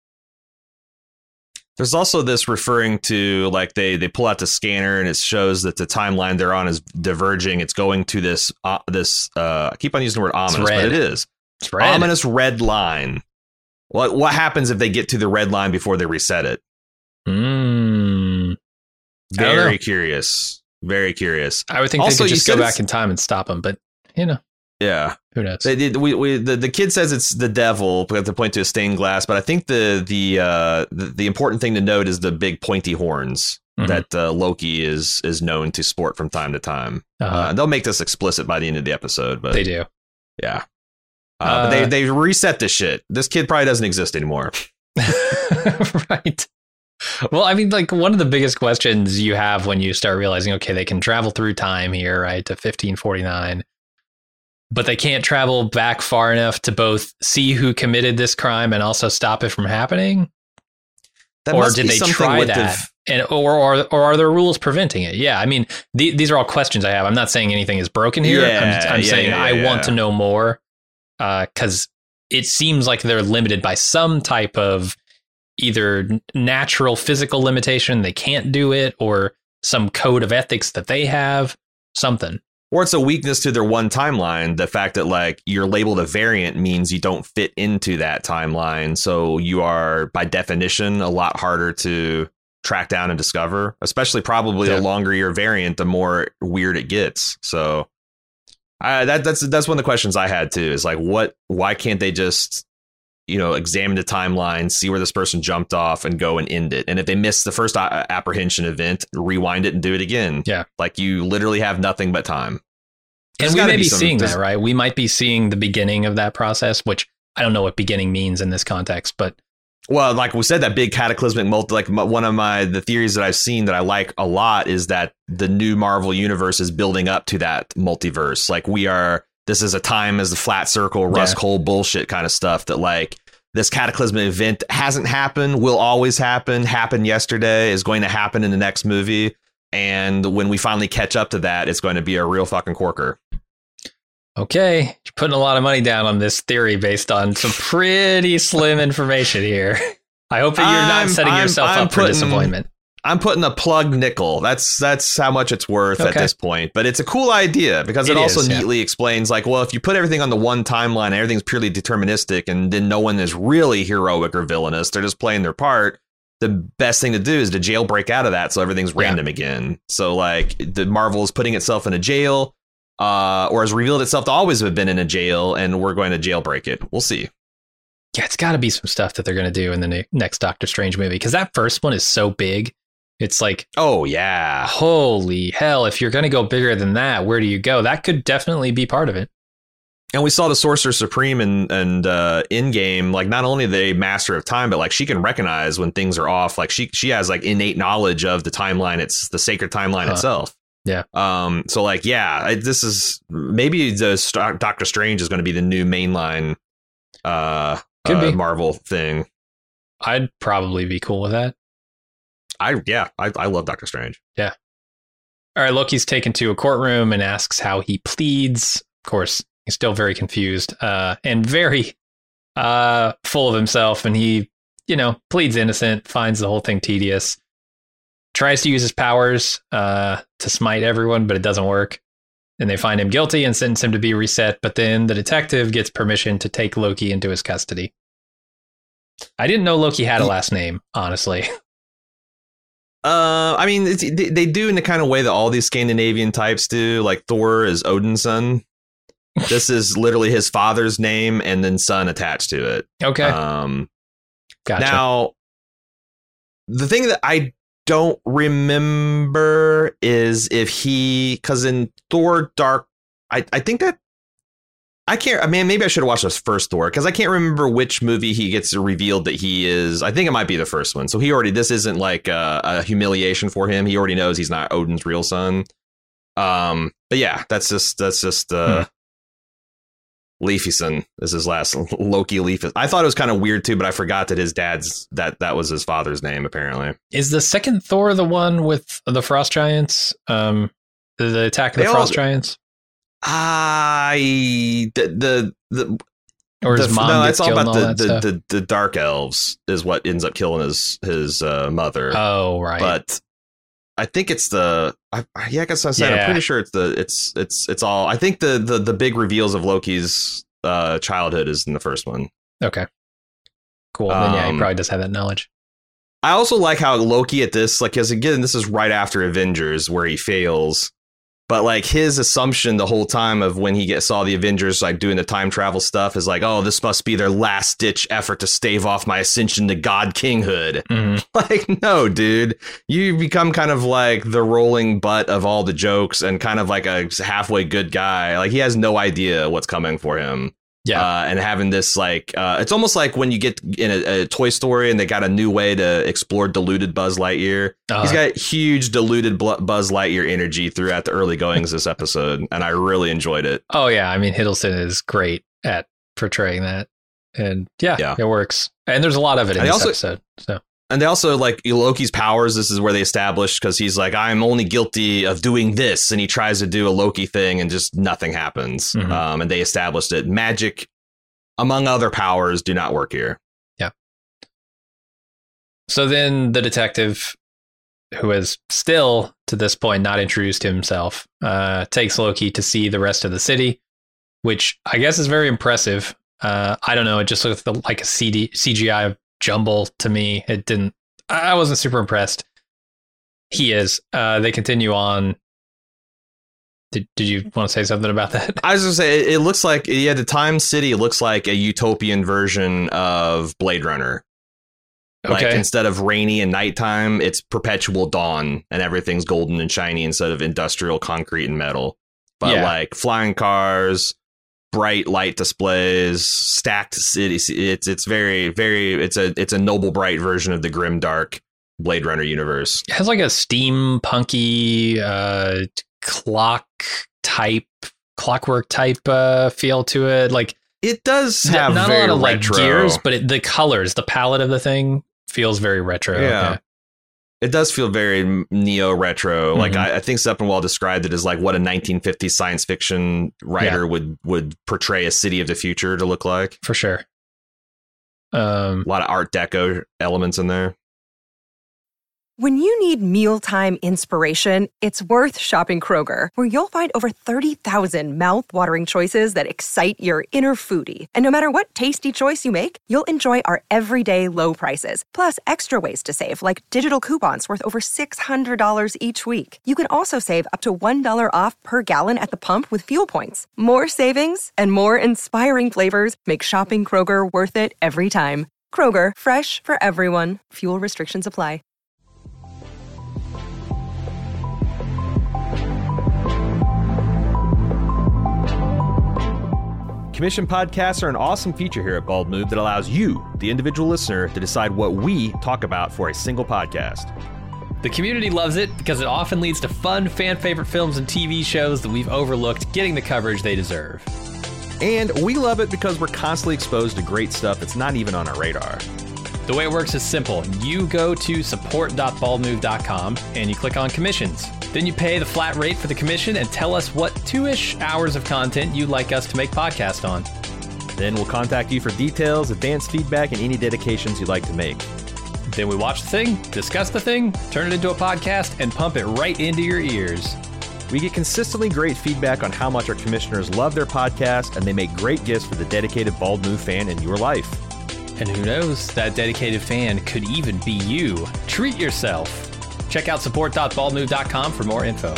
There's also this referring to like they they pull out the scanner and it shows that the timeline they're on is diverging. It's going to this uh, this uh, I keep on using the word ominous, red. but it is It's red. ominous red line. What what happens if they get to the red line before they reset it? Mm, I don't know. Very curious. Very curious. I would think Also, they could you just go said back it's- in time and stop him, but you know, Yeah. who knows? They did. We, we the, the kid says it's the devil, but to point to a stained glass. But I think the the uh, the, the important thing to note is the big pointy horns Mhm. that uh, Loki is is known to sport from time to time. Uh-huh. Uh, they'll make this explicit by the end of the episode, but They do. yeah. Uh, Uh, but they they reset this shit. This kid probably doesn't exist anymore. Right. Well, I mean, like one of the biggest questions you have when you start realizing, okay, they can travel through time here, right, to fifteen forty-nine, but they can't travel back far enough to both see who committed this crime and also stop it from happening. That Or must did be they something try with the that? f- And or, or or are there rules preventing it? Yeah, I mean, the, these are all questions I have. I'm not saying anything is broken here. I'm, Yeah, I'm yeah, saying yeah, I yeah, want yeah. to know more because it seems like they're limited by some type of either natural physical limitation, they can't do it, or some code of ethics that they have, something. Or it's a weakness to their one timeline. The fact that like you're labeled a variant means you don't fit into that timeline. So you are, by definition, a lot harder to track down and discover, especially probably yeah. the longer your variant, the more weird it gets. So uh, that that's that's one of the questions I had, too, is like, what why can't they just, you know, examine the timeline, see where this person jumped off and go and end it? And if they miss the first uh, apprehension event, rewind it and do it again. Yeah. Like you literally have nothing but time. And we may be seeing that, right? We might be seeing the beginning of that process, which I don't know what beginning means in this context, but. Well, like we said, that big cataclysmic multi, like one of my the theories that I've seen that I like a lot is that the new Marvel universe is building up to that multiverse. Like we are, this is a time as the flat circle, Russ yeah. Cole bullshit kind of stuff that like this cataclysmic event hasn't happened, will always happen, happened yesterday, is going to happen in the next movie. And when we finally catch up to that, it's going to be a real fucking corker. Okay, you're putting a lot of money down on this theory based on some pretty slim information here. I hope that you're not I'm, setting I'm, yourself I'm up putting, for disappointment. I'm putting a plug nickel. That's that's how much it's worth okay. at this point. But it's a cool idea because it, it also is, neatly yeah. explains like, well, if you put everything on the one timeline, and everything's purely deterministic, and then no one is really heroic or villainous, they're just playing their part. The best thing to do is to jailbreak out of that so everything's random yeah. again. So like the Marvel is putting itself in a jail. Uh, or has revealed itself to always have been in a jail, and we're going to jailbreak it. We'll see. Yeah, it's got to be some stuff that they're going to do in the ne- next Doctor Strange movie, because that first one is so big. It's like, oh, yeah. Holy hell. If you're going to go bigger than that, where do you go? That could definitely be part of it. And we saw the Sorcerer Supreme and and uh, in-game, like not only the master of time, but like she can recognize when things are off. Like she she has like innate knowledge of the timeline. It's the sacred timeline huh. itself. Yeah. Um. So like, yeah, this is maybe the St- Doctor Strange is going to be the new mainline uh, Could uh be. Marvel thing. I'd probably be cool with that. I yeah, I, I love Doctor Strange. Yeah. All right. Loki's taken to a courtroom and asks how he pleads. Of course, he's still very confused uh, and very uh, full of himself. And he, you know, pleads innocent, finds the whole thing tedious. Tries to use his powers uh, to smite everyone, but it doesn't work. And they find him guilty and sentence him to be reset. But then the detective gets permission to take Loki into his custody. I didn't know Loki had a last name, honestly. Uh, I mean, it's, they, they do in the kind of way that all these Scandinavian types do. Like Thor is Odin's son. This is literally his father's name and then son attached to it. Okay. Um, gotcha. Now, the thing that I don't remember is if he, because in Thor Dark, I, I think that I can't, I mean, maybe I should have watched this first Thor, because I can't remember which movie he gets revealed that he is. I think it might be the first one. So he already, this isn't like a, a humiliation for him. He already knows he's not Odin's real son. Um, but yeah, that's just, that's just, uh, hmm. Leafyson is his last Loki Leafyson. I thought it was kind of weird too, but I forgot that his dad's that that was his father's name. Apparently, is the second Thor the one with the Frost Giants? Um, the, the Attack of the they Frost all, Giants. I the the the or his the, mom. No, gets it's all about the all the, the, the the Dark Elves is what ends up killing his his uh, mother. Oh right, but. I think it's the I, yeah. I guess I said yeah. I'm pretty sure it's the it's it's it's all. I think the the the big reveals of Loki's uh, childhood is in the first one. Okay, cool. Um, then yeah, he probably does have that knowledge. I also like how Loki at this, like, because again, this is right after Avengers where he fails. But like his assumption the whole time of when he get, saw the Avengers like doing the time travel stuff is like, oh, this must be their last ditch effort to stave off my ascension to God kinghood. Mm-hmm. Like, no, dude, you become kind of like the rolling butt of all the jokes and kind of like a halfway good guy. Like he has no idea what's coming for him. Yeah. Uh, and having this like uh, it's almost like when you get in a, a Toy Story and they got a new way to explore diluted Buzz Lightyear. Uh, He's got huge diluted Buzz Lightyear energy throughout the early goings this episode. And I really enjoyed it. Oh, yeah. I mean, Hiddleston is great at portraying that. And yeah, yeah. it works. And there's a lot of it in and this also, episode. So. And they also like Loki's powers. This is where they established because he's like, I'm only guilty of doing this. And he tries to do a Loki thing and just nothing happens. Mm-hmm. Um, and they established it. Magic, among other powers, do not work here. Yeah. So then the detective, who has still to this point not introduced himself, uh, takes Loki to see the rest of the city, which I guess is very impressive. Uh, I don't know. It just looked like a C D, C G I jumble to me. It didn't. I wasn't super impressed. He is. Uh, they continue on. Did Did you want to say something about that? I was going to say, it, it looks like, yeah, the Time City looks like a utopian version of Blade Runner. Like, Okay. instead of rainy and nighttime, it's perpetual dawn and everything's golden and shiny instead of industrial concrete and metal. But Yeah. like flying cars, bright light displays, stacked cities. It's it's very, very, it's a it's a noble, bright version of the grim, dark Blade Runner universe. It has like a steampunky uh, clock type, clockwork type uh, feel to it. Like It does have not very a lot of retro. like gears, but it, the colors, the palette of the thing feels very retro. Yeah. It does feel very neo retro. Like Mhm. I, I think Steppenwall described it as like what a nineteen fifties science fiction writer would would portray a city of the future to look like. For sure. Um, A lot of Art Deco elements in there. When you need mealtime inspiration, it's worth shopping Kroger, where you'll find over thirty thousand mouth-watering choices that excite your inner foodie. And no matter what tasty choice you make, you'll enjoy our everyday low prices, plus extra ways to save, like digital coupons worth over six hundred dollars each week. You can also save up to one dollar off per gallon at the pump with fuel points. More savings and more inspiring flavors make shopping Kroger worth it every time. Kroger, fresh for everyone. Fuel restrictions apply. Commission podcasts are an awesome feature here at Bald Move that allows you, the individual listener, to decide what we talk about for a single podcast. The community loves it because it often leads to fun, fan-favorite films and T V shows that we've overlooked getting the coverage they deserve. And we love it because we're constantly exposed to great stuff that's not even on our radar. The way it works is simple. You go to support dot bald move dot com and you click on commissions. Then you pay the flat rate for the commission and tell us what two-ish hours of content you'd like us to make podcast on. Then we'll contact you for details, advanced feedback, and any dedications you'd like to make. Then we watch the thing, discuss the thing, turn it into a podcast, and pump it right into your ears. We get consistently great feedback on how much our commissioners love their podcast, and they make great gifts for the dedicated Bald Move fan in your life. And who knows, that dedicated fan could even be you. Treat yourself. Check out support dot bald move dot com for more info.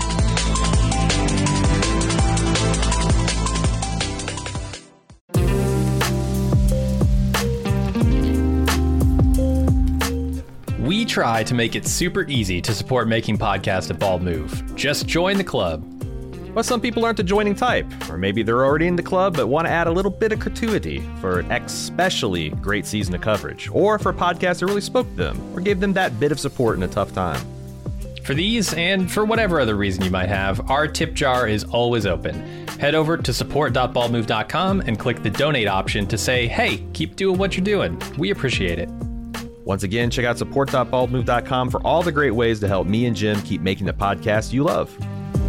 We try to make it super easy to support making podcasts at Bald Move. Just join the club. But some people aren't the joining type, or maybe they're already in the club but want to add a little bit of gratuity for an especially great season of coverage, or for a podcast that really spoke to them, or gave them that bit of support in a tough time. For these, and for whatever other reason you might have, our tip jar is always open. Head over to support dot bald move dot com and click the donate option to say, hey, keep doing what you're doing. We appreciate it. Once again, check out support dot bald move dot com for all the great ways to help me and Jim keep making the podcast you love.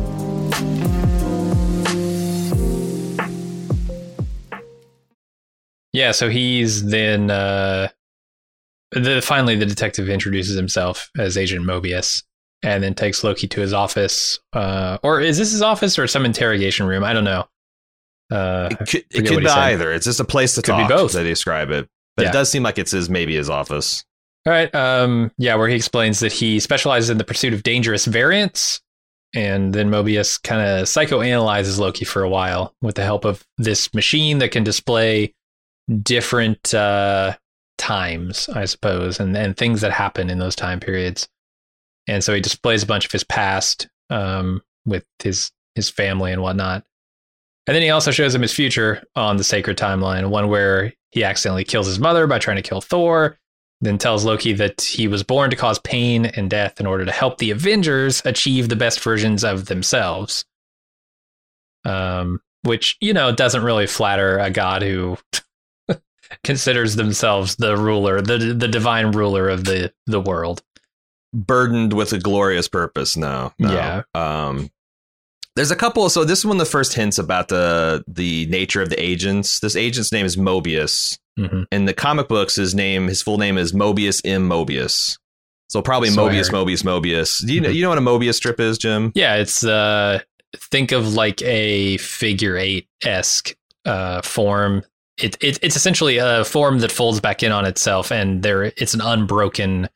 Yeah, so he's then uh, the finally the detective introduces himself as Agent Mobius, and then takes Loki to his office. Uh, or is this his office or some interrogation room? I don't know. Uh, It could, it forget could what be he said. either. It's just a place to Could be talk. both. They describe it, but Yeah. it does seem like it's his maybe his office. All right. Um, yeah, where he explains that he specializes in the pursuit of dangerous variants. And then Mobius kind of psychoanalyzes Loki for a while with the help of this machine that can display different uh, times, I suppose, and, and things that happen in those time periods. And so he displays a bunch of his past um, with his his family and whatnot. And then he also shows him his future on the sacred timeline, one where he accidentally kills his mother by trying to kill Thor, then tells Loki that he was born to cause pain and death in order to help the Avengers achieve the best versions of themselves. Um, which, you know, doesn't really flatter a god who considers themselves the ruler, the the divine ruler of the, the world. Burdened with a glorious purpose. No, no. Yeah. Um, There's a couple. So this is one of the first hints about the the nature of the agents. This agent's name is Mobius. Mm-hmm. In the comic books, his name, his full name is Mobius M. Mobius. So probably so Mobius, Mobius, Mobius. Do you know, you know what a Mobius strip is, Jim? Yeah, it's uh, think of like a figure eight-esque uh, form. It, it it's essentially a form that folds back in on itself, and there it's an unbroken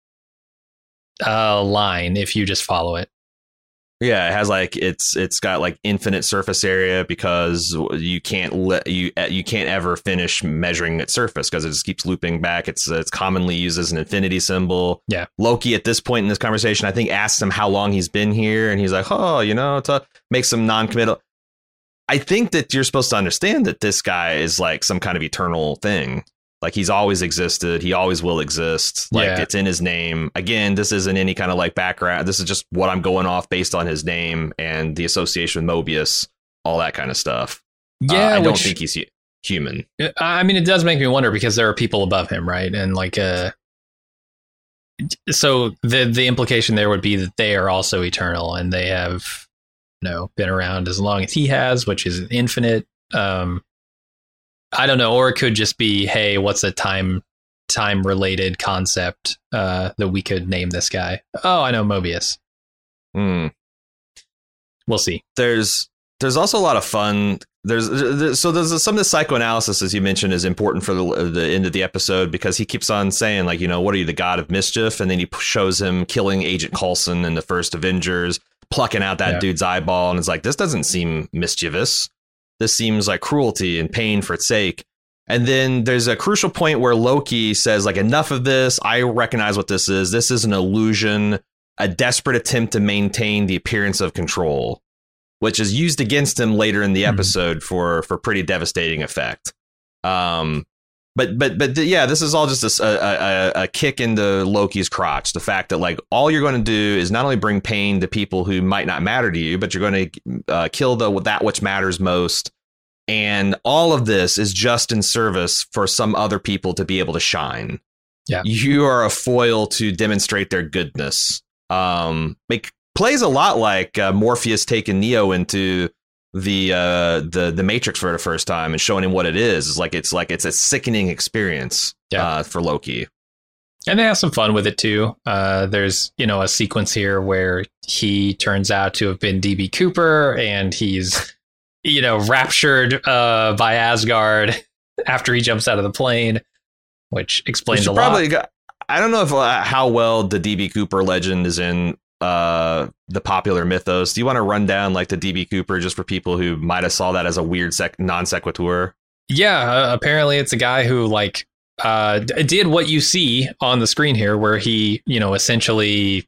uh, line if you just follow it. Yeah, it has like it's it's got like infinite surface area because you can't let you you can't ever finish measuring its surface because it just keeps looping back. It's it's commonly used as an infinity symbol. Yeah, Loki at this point in this conversation, I think, asks him how long he's been here, and he's like, "Oh, you know," to makes him non-committal. I think that you're supposed to understand that this guy is like some kind of eternal thing. Like he's always existed. He always will exist. Like yeah. It's in his name. Again, this isn't any kind of like background. This is just what I'm going off based on his name and the association with Mobius, all that kind of stuff. Yeah, uh, I don't which, think he's human. I mean, it does make me wonder because there are people above him, right? And like, uh, so the the implication there would be that they are also eternal and they have, you know, been around as long as he has, which is infinite. Um, I don't know, or it could just be, hey, what's a time time related concept uh, that we could name this guy? Oh, I know, Mobius. Hmm. We'll see. There's there's also a lot of fun. There's, there's so there's some of the psychoanalysis, as you mentioned, is important for the, the end of the episode because he keeps on saying, like, you know, what are you, the god of mischief? And then he shows him killing Agent Coulson in the first Avengers, plucking out that yeah. dude's eyeball, and it's like, this doesn't seem mischievous. This seems like cruelty and pain for its sake. And then there's a crucial point where Loki says, like, enough of this. I recognize what this is. This is an illusion, a desperate attempt to maintain the appearance of control, which is used against him later in the mm-hmm. episode for for pretty devastating effect. Um, but but but yeah, this is all just a, a, a kick into Loki's crotch. The fact that like all you're going to do is not only bring pain to people who might not matter to you, but you're going to uh, kill the that which matters most. And all of this is just in service for some other people to be able to shine. Yeah, you are a foil to demonstrate their goodness. Um, make plays a lot like uh, Morpheus taking Neo into the uh the the Matrix for the first time and showing him what it is. It's like it's like it's a sickening experience yeah. uh for Loki, and they have some fun with it too. Uh there's, you know, a sequence here where he turns out to have been D B Cooper and he's, you know, raptured uh by Asgard after he jumps out of the plane, which explains a lot. Probably got, I don't know if uh, how well the D B Cooper legend is in uh the popular mythos. Do you want to run down like the D B Cooper just for people who might have saw that as a weird sec- non sequitur? Yeah, uh, apparently it's a guy who like uh did what you see on the screen here, where he, you know, essentially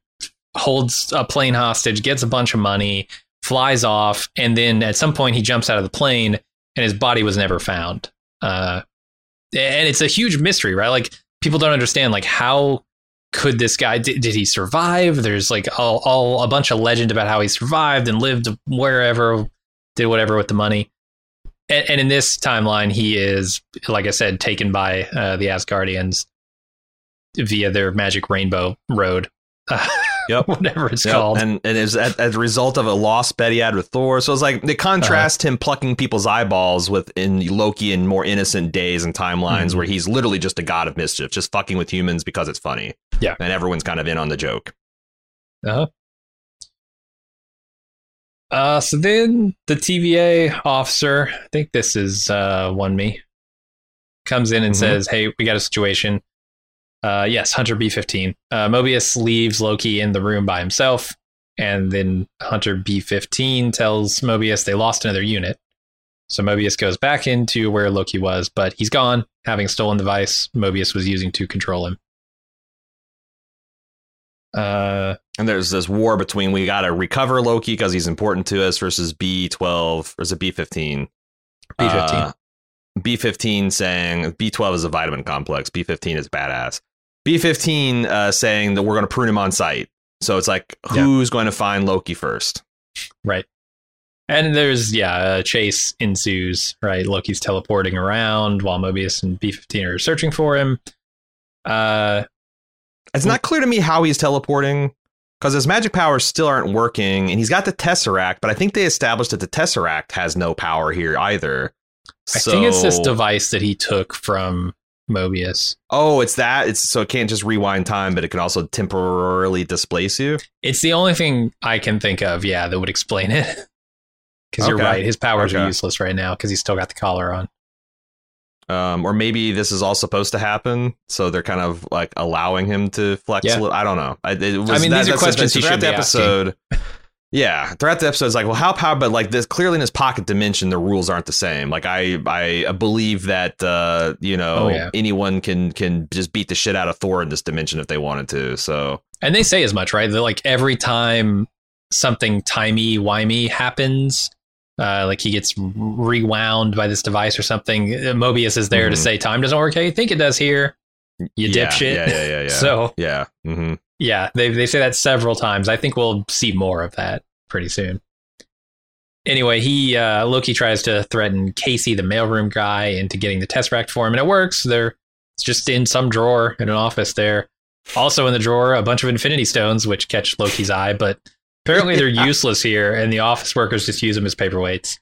holds a plane hostage, gets a bunch of money, flies off, and then at some point he jumps out of the plane and his body was never found. Uh and it's a huge mystery, right? Like people don't understand, like, how could this guy, did, did he survive? There's like all, all a bunch of legend about how he survived and lived wherever, did whatever with the money. And, and in this timeline, he is, like I said, taken by uh, the Asgardians via their magic rainbow road. Yep. Whatever it's yep. called. And, and it's as, as a result of a lost bet he had with Thor. So it's like they contrast uh, him plucking people's eyeballs with in Loki in more innocent days and timelines mm-hmm. where he's literally just a god of mischief, just fucking with humans because it's funny. Yeah. And everyone's kind of in on the joke. Uh-huh. Uh, so then the T V A officer, I think this is uh, one me, comes in and mm-hmm. says, hey, we got a situation. Uh, yes, Hunter B fifteen. Uh, Mobius leaves Loki in the room by himself, and then Hunter B fifteen tells Mobius they lost another unit. So Mobius goes back into where Loki was, but he's gone, having stolen the device Mobius was using to control him. Uh, and there's this war between we got to recover Loki because he's important to us versus B twelve, or is it B fifteen? B fifteen. Uh, B fifteen saying B twelve is a vitamin complex. B fifteen is badass. B fifteen uh, saying that we're going to prune him on sight. So it's like, who's yeah. going to find Loki first? Right. And there's, yeah, a chase ensues, right? Loki's teleporting around while Mobius and B fifteen are searching for him. Uh, it's not clear to me how he's teleporting. because his magic powers still aren't working, and he's got the Tesseract, but I think they established that the Tesseract has no power here either. I so, think it's this device that he took from Mobius. Oh, it's that? It's so it can't just rewind time, but it can also temporarily displace you? It's the only thing I can think of, yeah, that would explain it. Because okay. you're right, his powers okay. are useless right now because he's still got the collar on. Um, or maybe this is all supposed to happen, so they're kind of like allowing him to flex yeah. a little. I don't know. I, it was, I mean, that, these are questions he should the be episode. asking. Yeah, throughout the episode, it's like, well, how power? But like this, clearly in his pocket dimension, the rules aren't the same. Like I, I believe that uh, you know oh, yeah. anyone can can just beat the shit out of Thor in this dimension if they wanted to. So, and they say as much, right? That like every time something timey-wimey happens. Uh, like he gets rewound by this device or something. Mobius is there mm-hmm. to say time doesn't work how you think it does here. You yeah, dipshit. Yeah, yeah, yeah, yeah. So yeah, mm-hmm. yeah, they they say that several times. I think we'll see more of that pretty soon. Anyway, he uh, Loki tries to threaten Casey, the mailroom guy, into getting the Tesseract for him, and it works. They're it's just in some drawer in an office there. Also in the drawer, a bunch of Infinity Stones, which catch Loki's eye, but. Apparently they're useless here, and the office workers just use them as paperweights.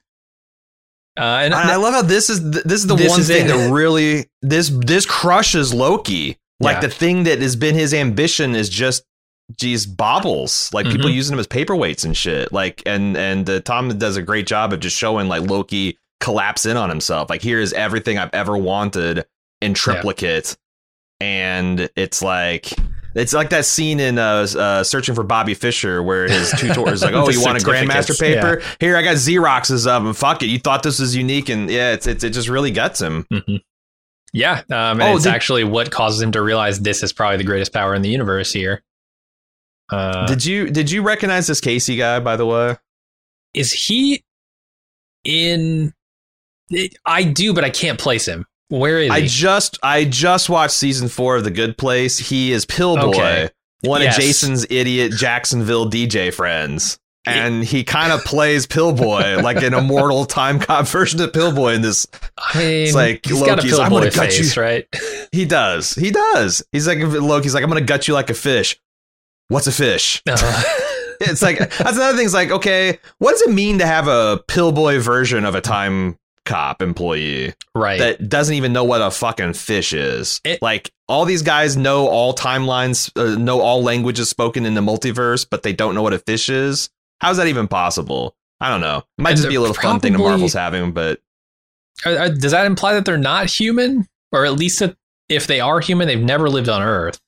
Uh, and I, I love how this is th- this is the this one is thing it. that really this this crushes Loki. Like yeah. the thing that has been his ambition is just geez baubles, like mm-hmm. people using them as paperweights and shit. Like and and uh, Tom does a great job of just showing like Loki collapse in on himself. Like here is everything I've ever wanted in triplicate, yeah. and it's like. It's like that scene in uh, uh, Searching for Bobby Fischer where his tutor is like, oh, you want a Grandmaster paper? Yeah. Here, I got Xeroxes of them. Fuck it. You thought this was unique. And yeah, it's, it's, it just really gets him. Mm-hmm. Yeah. Um, and oh, it's did, actually what causes him to realize this is probably the greatest power in the universe here. Uh, did you did you recognize this Casey guy, by the way? Is he in... I do, but I can't place him. Where is I he? just I just watched season four of The Good Place. He is Pillboy, okay. one yes. of Jason's idiot Jacksonville D J friends. And he kind of plays Pillboy, like an immortal time cop version of Pillboy in this. I mean, it's like he's Loki's, got a I'm gonna gut face, you. Right? He does. He does. He's like Loki's like, I'm gonna gut you like a fish. What's a fish? Uh. It's like that's another thing. It's like, okay, what does it mean to have a Pillboy version of a time cop employee, right, that doesn't even know what a fucking fish is? It, like all these guys know all timelines, uh, know all languages spoken in the multiverse, but they don't know what a fish is. How's that even possible? I don't know. It might just be a little probably, fun thing that Marvel's having, but are, are, does that imply that they're not human, or at least that if they are human, they've never lived on Earth?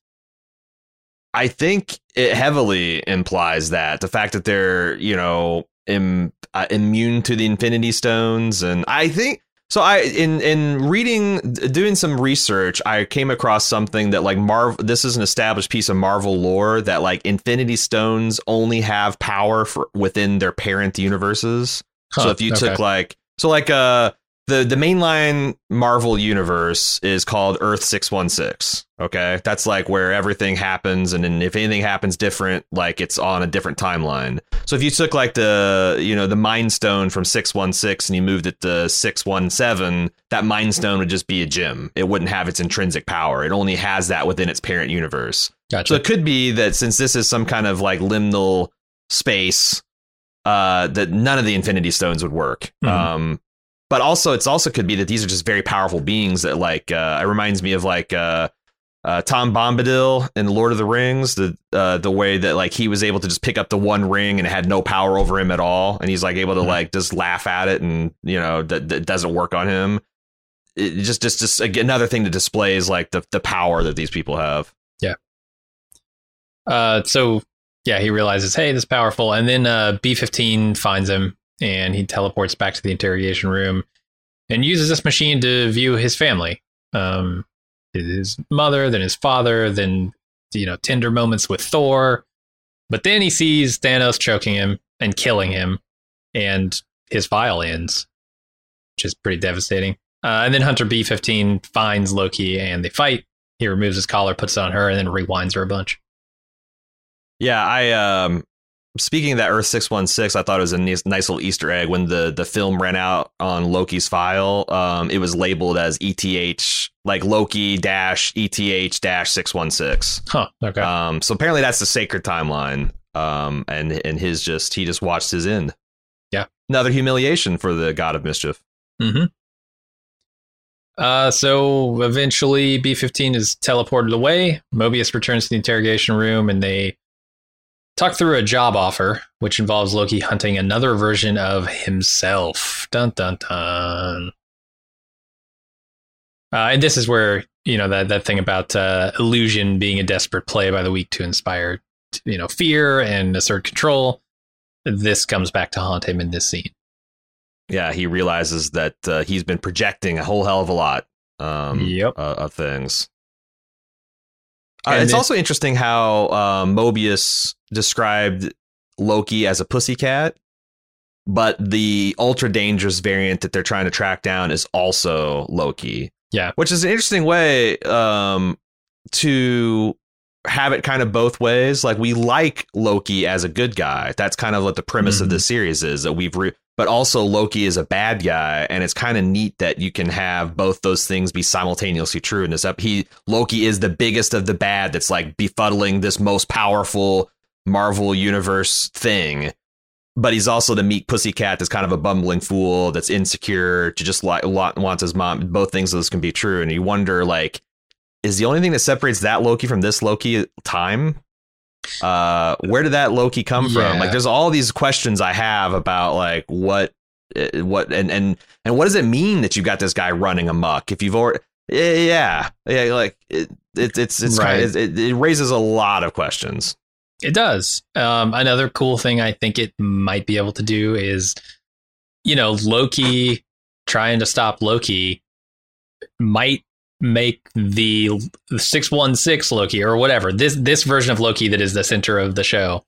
I think it heavily implies that the fact that they're, you know, Im, uh, immune to the Infinity Stones. And I think so. I in in reading, doing some research, I came across something that like Marvel. This is an established piece of Marvel lore that like Infinity Stones only have power for within their parent universes. Huh, so if you okay. took like so like uh the the mainline Marvel universe is called Earth six one six. OK, that's like where everything happens. And then if anything happens different, like it's on a different timeline. So if you took like the, you know, the Mind Stone from six one six and you moved it to six one seven, that Mind Stone would just be a gem. It wouldn't have its intrinsic power. It only has that within its parent universe. Gotcha. So it could be that since this is some kind of like liminal space, uh, that none of the Infinity Stones would work. Mm-hmm. Um, but also it's also could be that these are just very powerful beings that like uh, it reminds me of like uh, uh, Tom Bombadil in Lord of the Rings, the uh, the way that like he was able to just pick up the one ring and it had no power over him at all. And he's like able to mm-hmm. like just laugh at it. And, you know, that, that doesn't work on him. It just just just another thing that displays like the, the power that these people have. Yeah. Uh, so, yeah, he realizes, hey, this is powerful. And then uh, B fifteen finds him and he teleports back to the interrogation room and uses this machine to view his family. Um, his mother, then his father, then, you know, tender moments with Thor. But then he sees Thanos choking him and killing him, and his file ends, which is pretty devastating. Uh, and then Hunter B fifteen finds Loki and they fight. He removes his collar, puts it on her, and then rewinds her a bunch. Yeah, I um speaking of that Earth six one six, I thought it was a nice, nice little Easter egg. When the, the film ran out on Loki's file, um, it was labeled as E T H, like Loki dash E T H dash six one six. Huh. Okay. Um, so apparently that's the sacred timeline. Um, and and his just he just watched his end. Yeah, another humiliation for the God of Mischief. Mm-hmm. Uh, so eventually B fifteen is teleported away. Mobius returns to the interrogation room and they talk through a job offer, which involves Loki hunting another version of himself. Dun, dun, dun. Uh, and this is where, you know, that, that thing about uh, illusion being a desperate play by the weak to inspire, you know, fear and assert control. This comes back to haunt him in this scene. Yeah, he realizes that uh, he's been projecting a whole hell of a lot um, yep. uh, of things. Uh, it's it, also interesting how uh, Mobius described Loki as a pussycat, but the ultra dangerous variant that they're trying to track down is also Loki. Yeah, which is an interesting way um, to have it kind of both ways. Like, we like Loki as a good guy. That's kind of what the premise mm-hmm. of this series is, that we've re- but also Loki is a bad guy. And it's kind of neat that you can have both those things be simultaneously true in this up. He Loki is the biggest of the bad that's like befuddling this most powerful Marvel universe thing. But he's also the meek pussycat that's kind of a bumbling fool that's insecure to just like wants his mom. Both things of those can be true. And you wonder, like, is the only thing that separates that Loki from this Loki time? Uh, where did that Loki come yeah. from? Like, there's all these questions I have about like what, what, and and and what does it mean that you got this guy running amok? If you've already, yeah, yeah, like it, it it's it's right. kind of, it, it raises a lot of questions. It does. Um, another cool thing I think it might be able to do is, you know, Loki trying to stop Loki might make the six one six Loki or whatever, this this version of Loki that is the center of the show,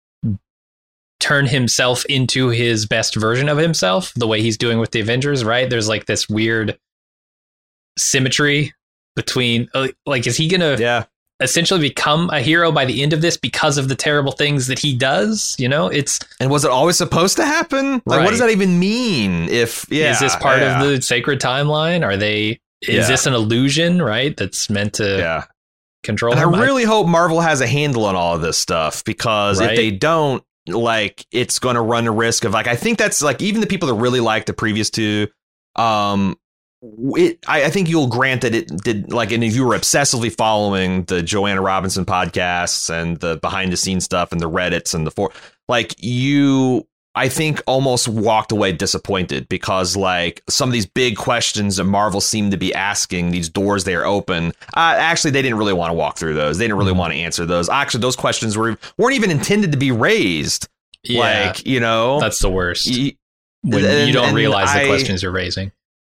turn himself into his best version of himself, the way he's doing with the Avengers, right? There's like this weird symmetry between, like, is he going to yeah. essentially become a hero by the end of this because of the terrible things that he does? You know, it's and was it always supposed to happen? Like, right. what does that even mean? If yeah, is this part yeah. of the sacred timeline? Are they? Is yeah. this an illusion? Right, that's meant to yeah. control. And him? I really I, hope Marvel has a handle on all of this stuff, because right? if they don't, like, it's going to run a risk of, like, I think that's like, even the people that really like the previous two, um. It, I, I think you'll grant that it did, like, and if you were obsessively following the Joanna Robinson podcasts and the behind the scenes stuff and the Reddits and the for like you, I think almost walked away disappointed, because like some of these big questions that Marvel seemed to be asking, these doors they are open. Uh, actually, they didn't really want to walk through those. They didn't really want to answer those. Actually, those questions were weren't even intended to be raised. Yeah, like, you know, that's the worst. Y- when and, you don't realize I, the questions you're raising.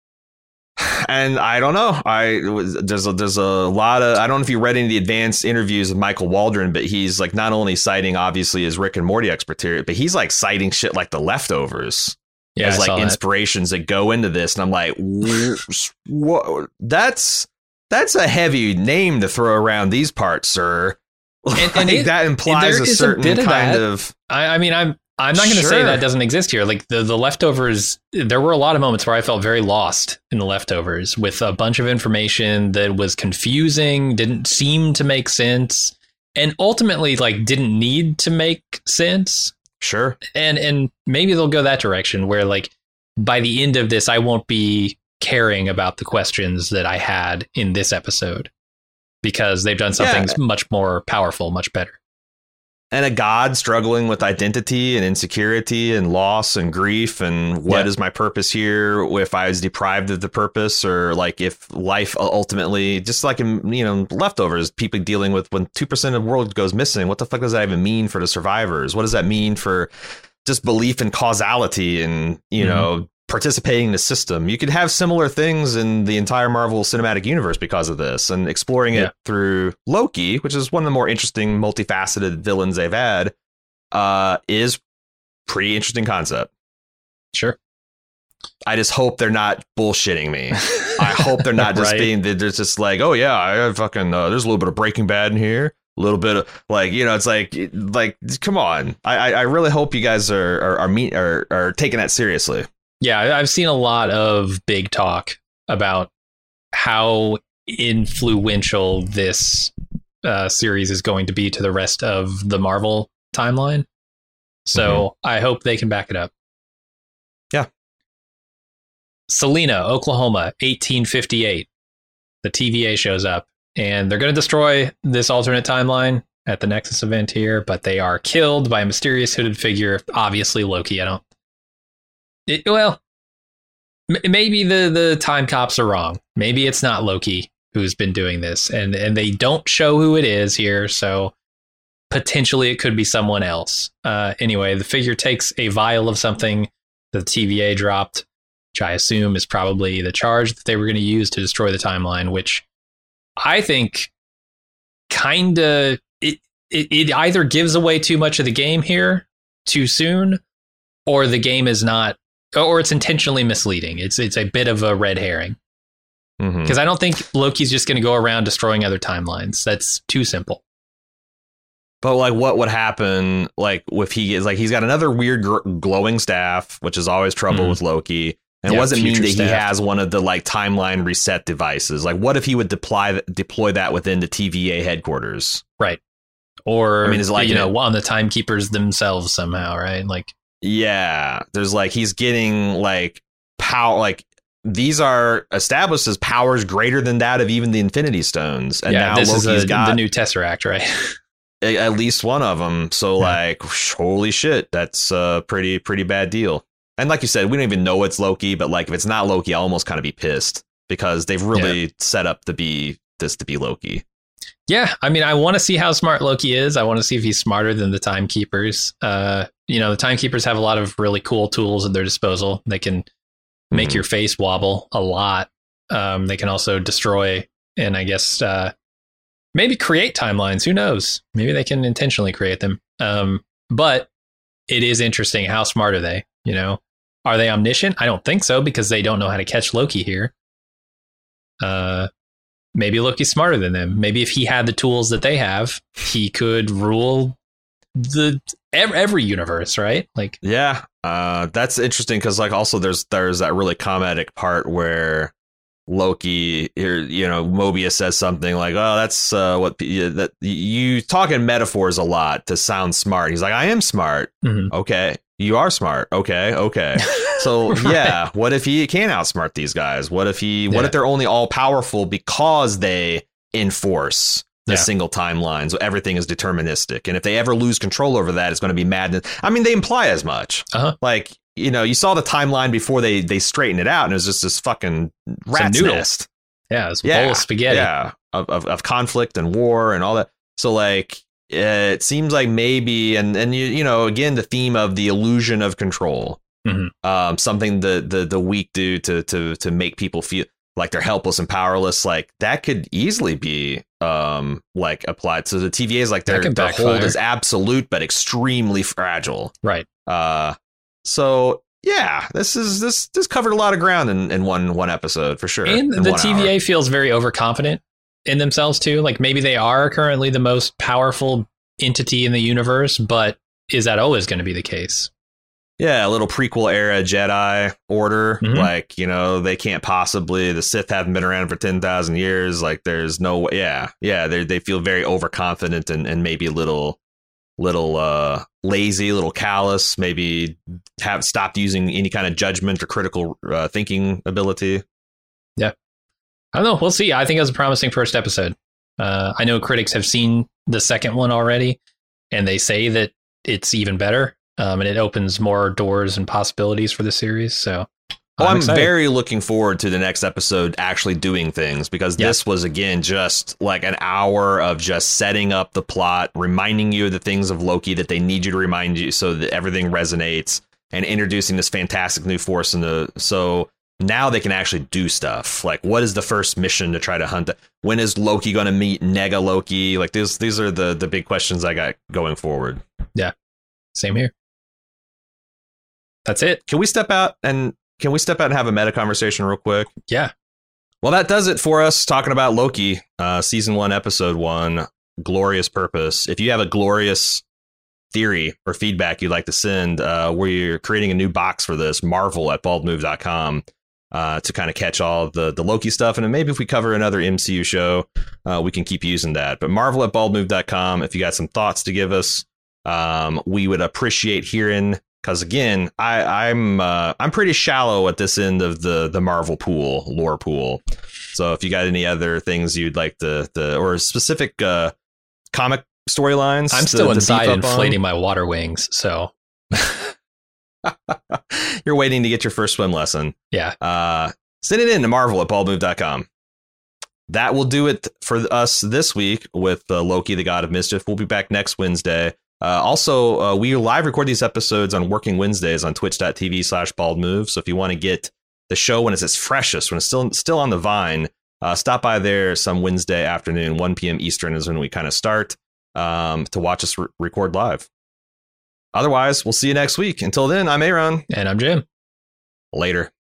And I don't know. I there's a, there's a lot of I don't know if you read any of the advanced interviews of Michael Waldron, but he's like not only citing obviously his Rick and Morty expertise, but he's like citing shit like The Leftovers yeah, as I like inspirations that. that go into this. And I'm like, what? That's that's a heavy name to throw around these parts, sir. And, and and it, that implies a certain a of kind that. of. I, I mean, I'm. I'm not going to sure. say that doesn't exist here. Like the, the Leftovers, there were a lot of moments where I felt very lost in the Leftovers, with a bunch of information that was confusing, didn't seem to make sense, and ultimately like didn't need to make sense. Sure. And and maybe they'll go that direction where like by the end of this, I won't be caring about the questions that I had in this episode, because they've done something yeah. much more powerful, much better. And a god struggling with identity and insecurity and loss and grief and what yeah. is my purpose here if I was deprived of the purpose, or like if life ultimately, just like in, you know, Leftovers, people dealing with when two percent of the world goes missing. What the fuck does that even mean for the survivors? What does that mean for just belief in causality and, you mm-hmm. know, participating in the system? You could have similar things in the entire Marvel Cinematic Universe because of this, and exploring yeah. it through Loki, which is one of the more interesting, multifaceted villains they've had, uh, is pretty interesting concept. Sure. I just hope they're not bullshitting me. I hope they're not just right. being, they're just like, oh yeah, I fucking, uh, there's a little bit of Breaking Bad in here. A little bit of like, you know, it's like, like, come on. I, I really hope you guys are, are, are, meet, are, are taking that seriously. Yeah, I've seen a lot of big talk about how influential this uh, series is going to be to the rest of the Marvel timeline. So mm-hmm. I hope they can back it up. Yeah. Salina, Oklahoma, eighteen fifty-eight. The T V A shows up, and they're going to destroy this alternate timeline at the Nexus event here, but they are killed by a mysterious hooded figure, obviously Loki. I don't... It, well, m- maybe the, the time cops are wrong. Maybe it's not Loki who's been doing this, and, and they don't show who it is here, so potentially it could be someone else. Uh, anyway, the figure takes a vial of something that the T V A dropped, which I assume is probably the charge that they were going to use to destroy the timeline, which I think kind of... It, it it either gives away too much of the game here too soon, or the game is not, or it's intentionally misleading. It's it's a bit of a red herring. Because mm-hmm. I don't think Loki's just going to go around destroying other timelines. That's too simple. But like, what would happen? Like, if he is like, he's got another weird gr- glowing staff, which is always trouble mm. with Loki. And yeah, it doesn't mean that staff. He has one of the like timeline reset devices. Like, what if he would deploy deploy that within the T V A headquarters? Right. Or, I mean, it's like, you know, on the timekeepers themselves somehow, right? Like, yeah, there's like, he's getting like power, like these are established as powers greater than that of even the Infinity Stones. And yeah, now this Loki's is a, got the new Tesseract, right? At least one of them. So yeah. like, holy shit, that's a pretty, pretty bad deal. And like you said, we don't even know it's Loki, but like, if it's not Loki, I'll almost kind of be pissed because they've really yeah. set up to be this to be Loki. Yeah, I mean, I want to see how smart Loki is. I want to see if he's smarter than the Timekeepers. Uh, you know, the Timekeepers have a lot of really cool tools at their disposal. They can make mm-hmm. your face wobble a lot. Um, they can also destroy and I guess uh, maybe create timelines. Who knows? Maybe they can intentionally create them. Um, but it is interesting. How smart are they? You know, are they omniscient? I don't think so because they don't know how to catch Loki here. Uh. Maybe Loki's smarter than them. Maybe if he had the tools that they have, he could rule the every universe, right? Like, yeah, uh, that's interesting because, like, also there's there's that really comedic part where Loki, here, you know, Mobius says something like, "Oh, that's uh, what that you talk in metaphors a lot to sound smart." He's like, "I am smart." Mm-hmm. Okay, you are smart. Okay, okay. So right. yeah, what if he can't outsmart these guys? What if he? Yeah. What if they're only all powerful because they enforce the yeah. single timeline? So everything is deterministic, and if they ever lose control over that, it's going to be madness. I mean, they imply as much. Uh-huh. Like, you know, you saw the timeline before they they straightened it out, and it was just this fucking rat's nest. Yeah, it's a yeah. bowl of spaghetti. Yeah, of, of of conflict and war and all that. So like, it seems like maybe, and and you you know, again, the theme of the illusion of control. Mm-hmm. Um, something the, the the weak do to to to make people feel like they're helpless and powerless, like that could easily be um like applied. So the T V A is like their, their hold is absolute but extremely fragile. Right. Uh, so yeah, this is this this covered a lot of ground in, in one one episode for sure. And the T V A hour. feels very overconfident in themselves too. Like maybe they are currently the most powerful entity in the universe, but is that always going to be the case? Yeah, a little prequel era Jedi Order. Mm-hmm. Like, you know, they can't possibly, the Sith haven't been around for ten thousand years. Like, there's no way. Yeah, yeah, they they feel very overconfident and, and maybe a little, little uh, lazy, a little callous, maybe have stopped using any kind of judgment or critical uh, thinking ability. Yeah. I don't know. We'll see. I think it was a promising first episode. Uh, I know critics have seen the second one already, and they say that it's even better. Um, and it opens more doors and possibilities for the series. So well, I'm, I'm very looking forward to the next episode actually doing things, because yep. this was, again, just like an hour of just setting up the plot, reminding you of the things of Loki that they need you to remind you so that everything resonates, and introducing this fantastic new force. In the, so now they can actually do stuff. Like, what is the first mission to try to hunt? The, when is Loki going to meet Nega Loki? Like, these, these are the, the big questions I got going forward. Yeah, same here. That's it. Can we step out and can we step out and have a meta conversation real quick? Yeah. Well, that does it for us talking about Loki, uh, season one, episode one, Glorious Purpose. If you have a glorious theory or feedback you'd like to send, uh, we're creating a new box for this, Marvel at bald move dot com, uh, to kind of catch all the, the Loki stuff. And then maybe if we cover another M C U show, uh, we can keep using that. But Marvel at bald move dot com, if you got some thoughts to give us, Um, we would appreciate hearing, because again, I, I'm uh, I'm pretty shallow at this end of the the Marvel pool, lore pool. So if you got any other things you'd like to, the or specific uh, comic storylines, I'm still to, inside to inflating my water wings, so you're waiting to get your first swim lesson. Yeah. Uh, send it in to Marvel at bald move dot com. That will do it for us this week with uh, Loki, the God of Mischief. We'll be back next Wednesday. Uh, also, uh, we live record these episodes on Working Wednesdays on twitch dot t v slash bald move. So if you want to get the show when it's its freshest, when it's still still on the vine, uh, stop by there some Wednesday afternoon, one p.m. Eastern is when we kind of start um, to watch us re- record live. Otherwise, we'll see you next week. Until then, I'm Aaron. And I'm Jim. Later.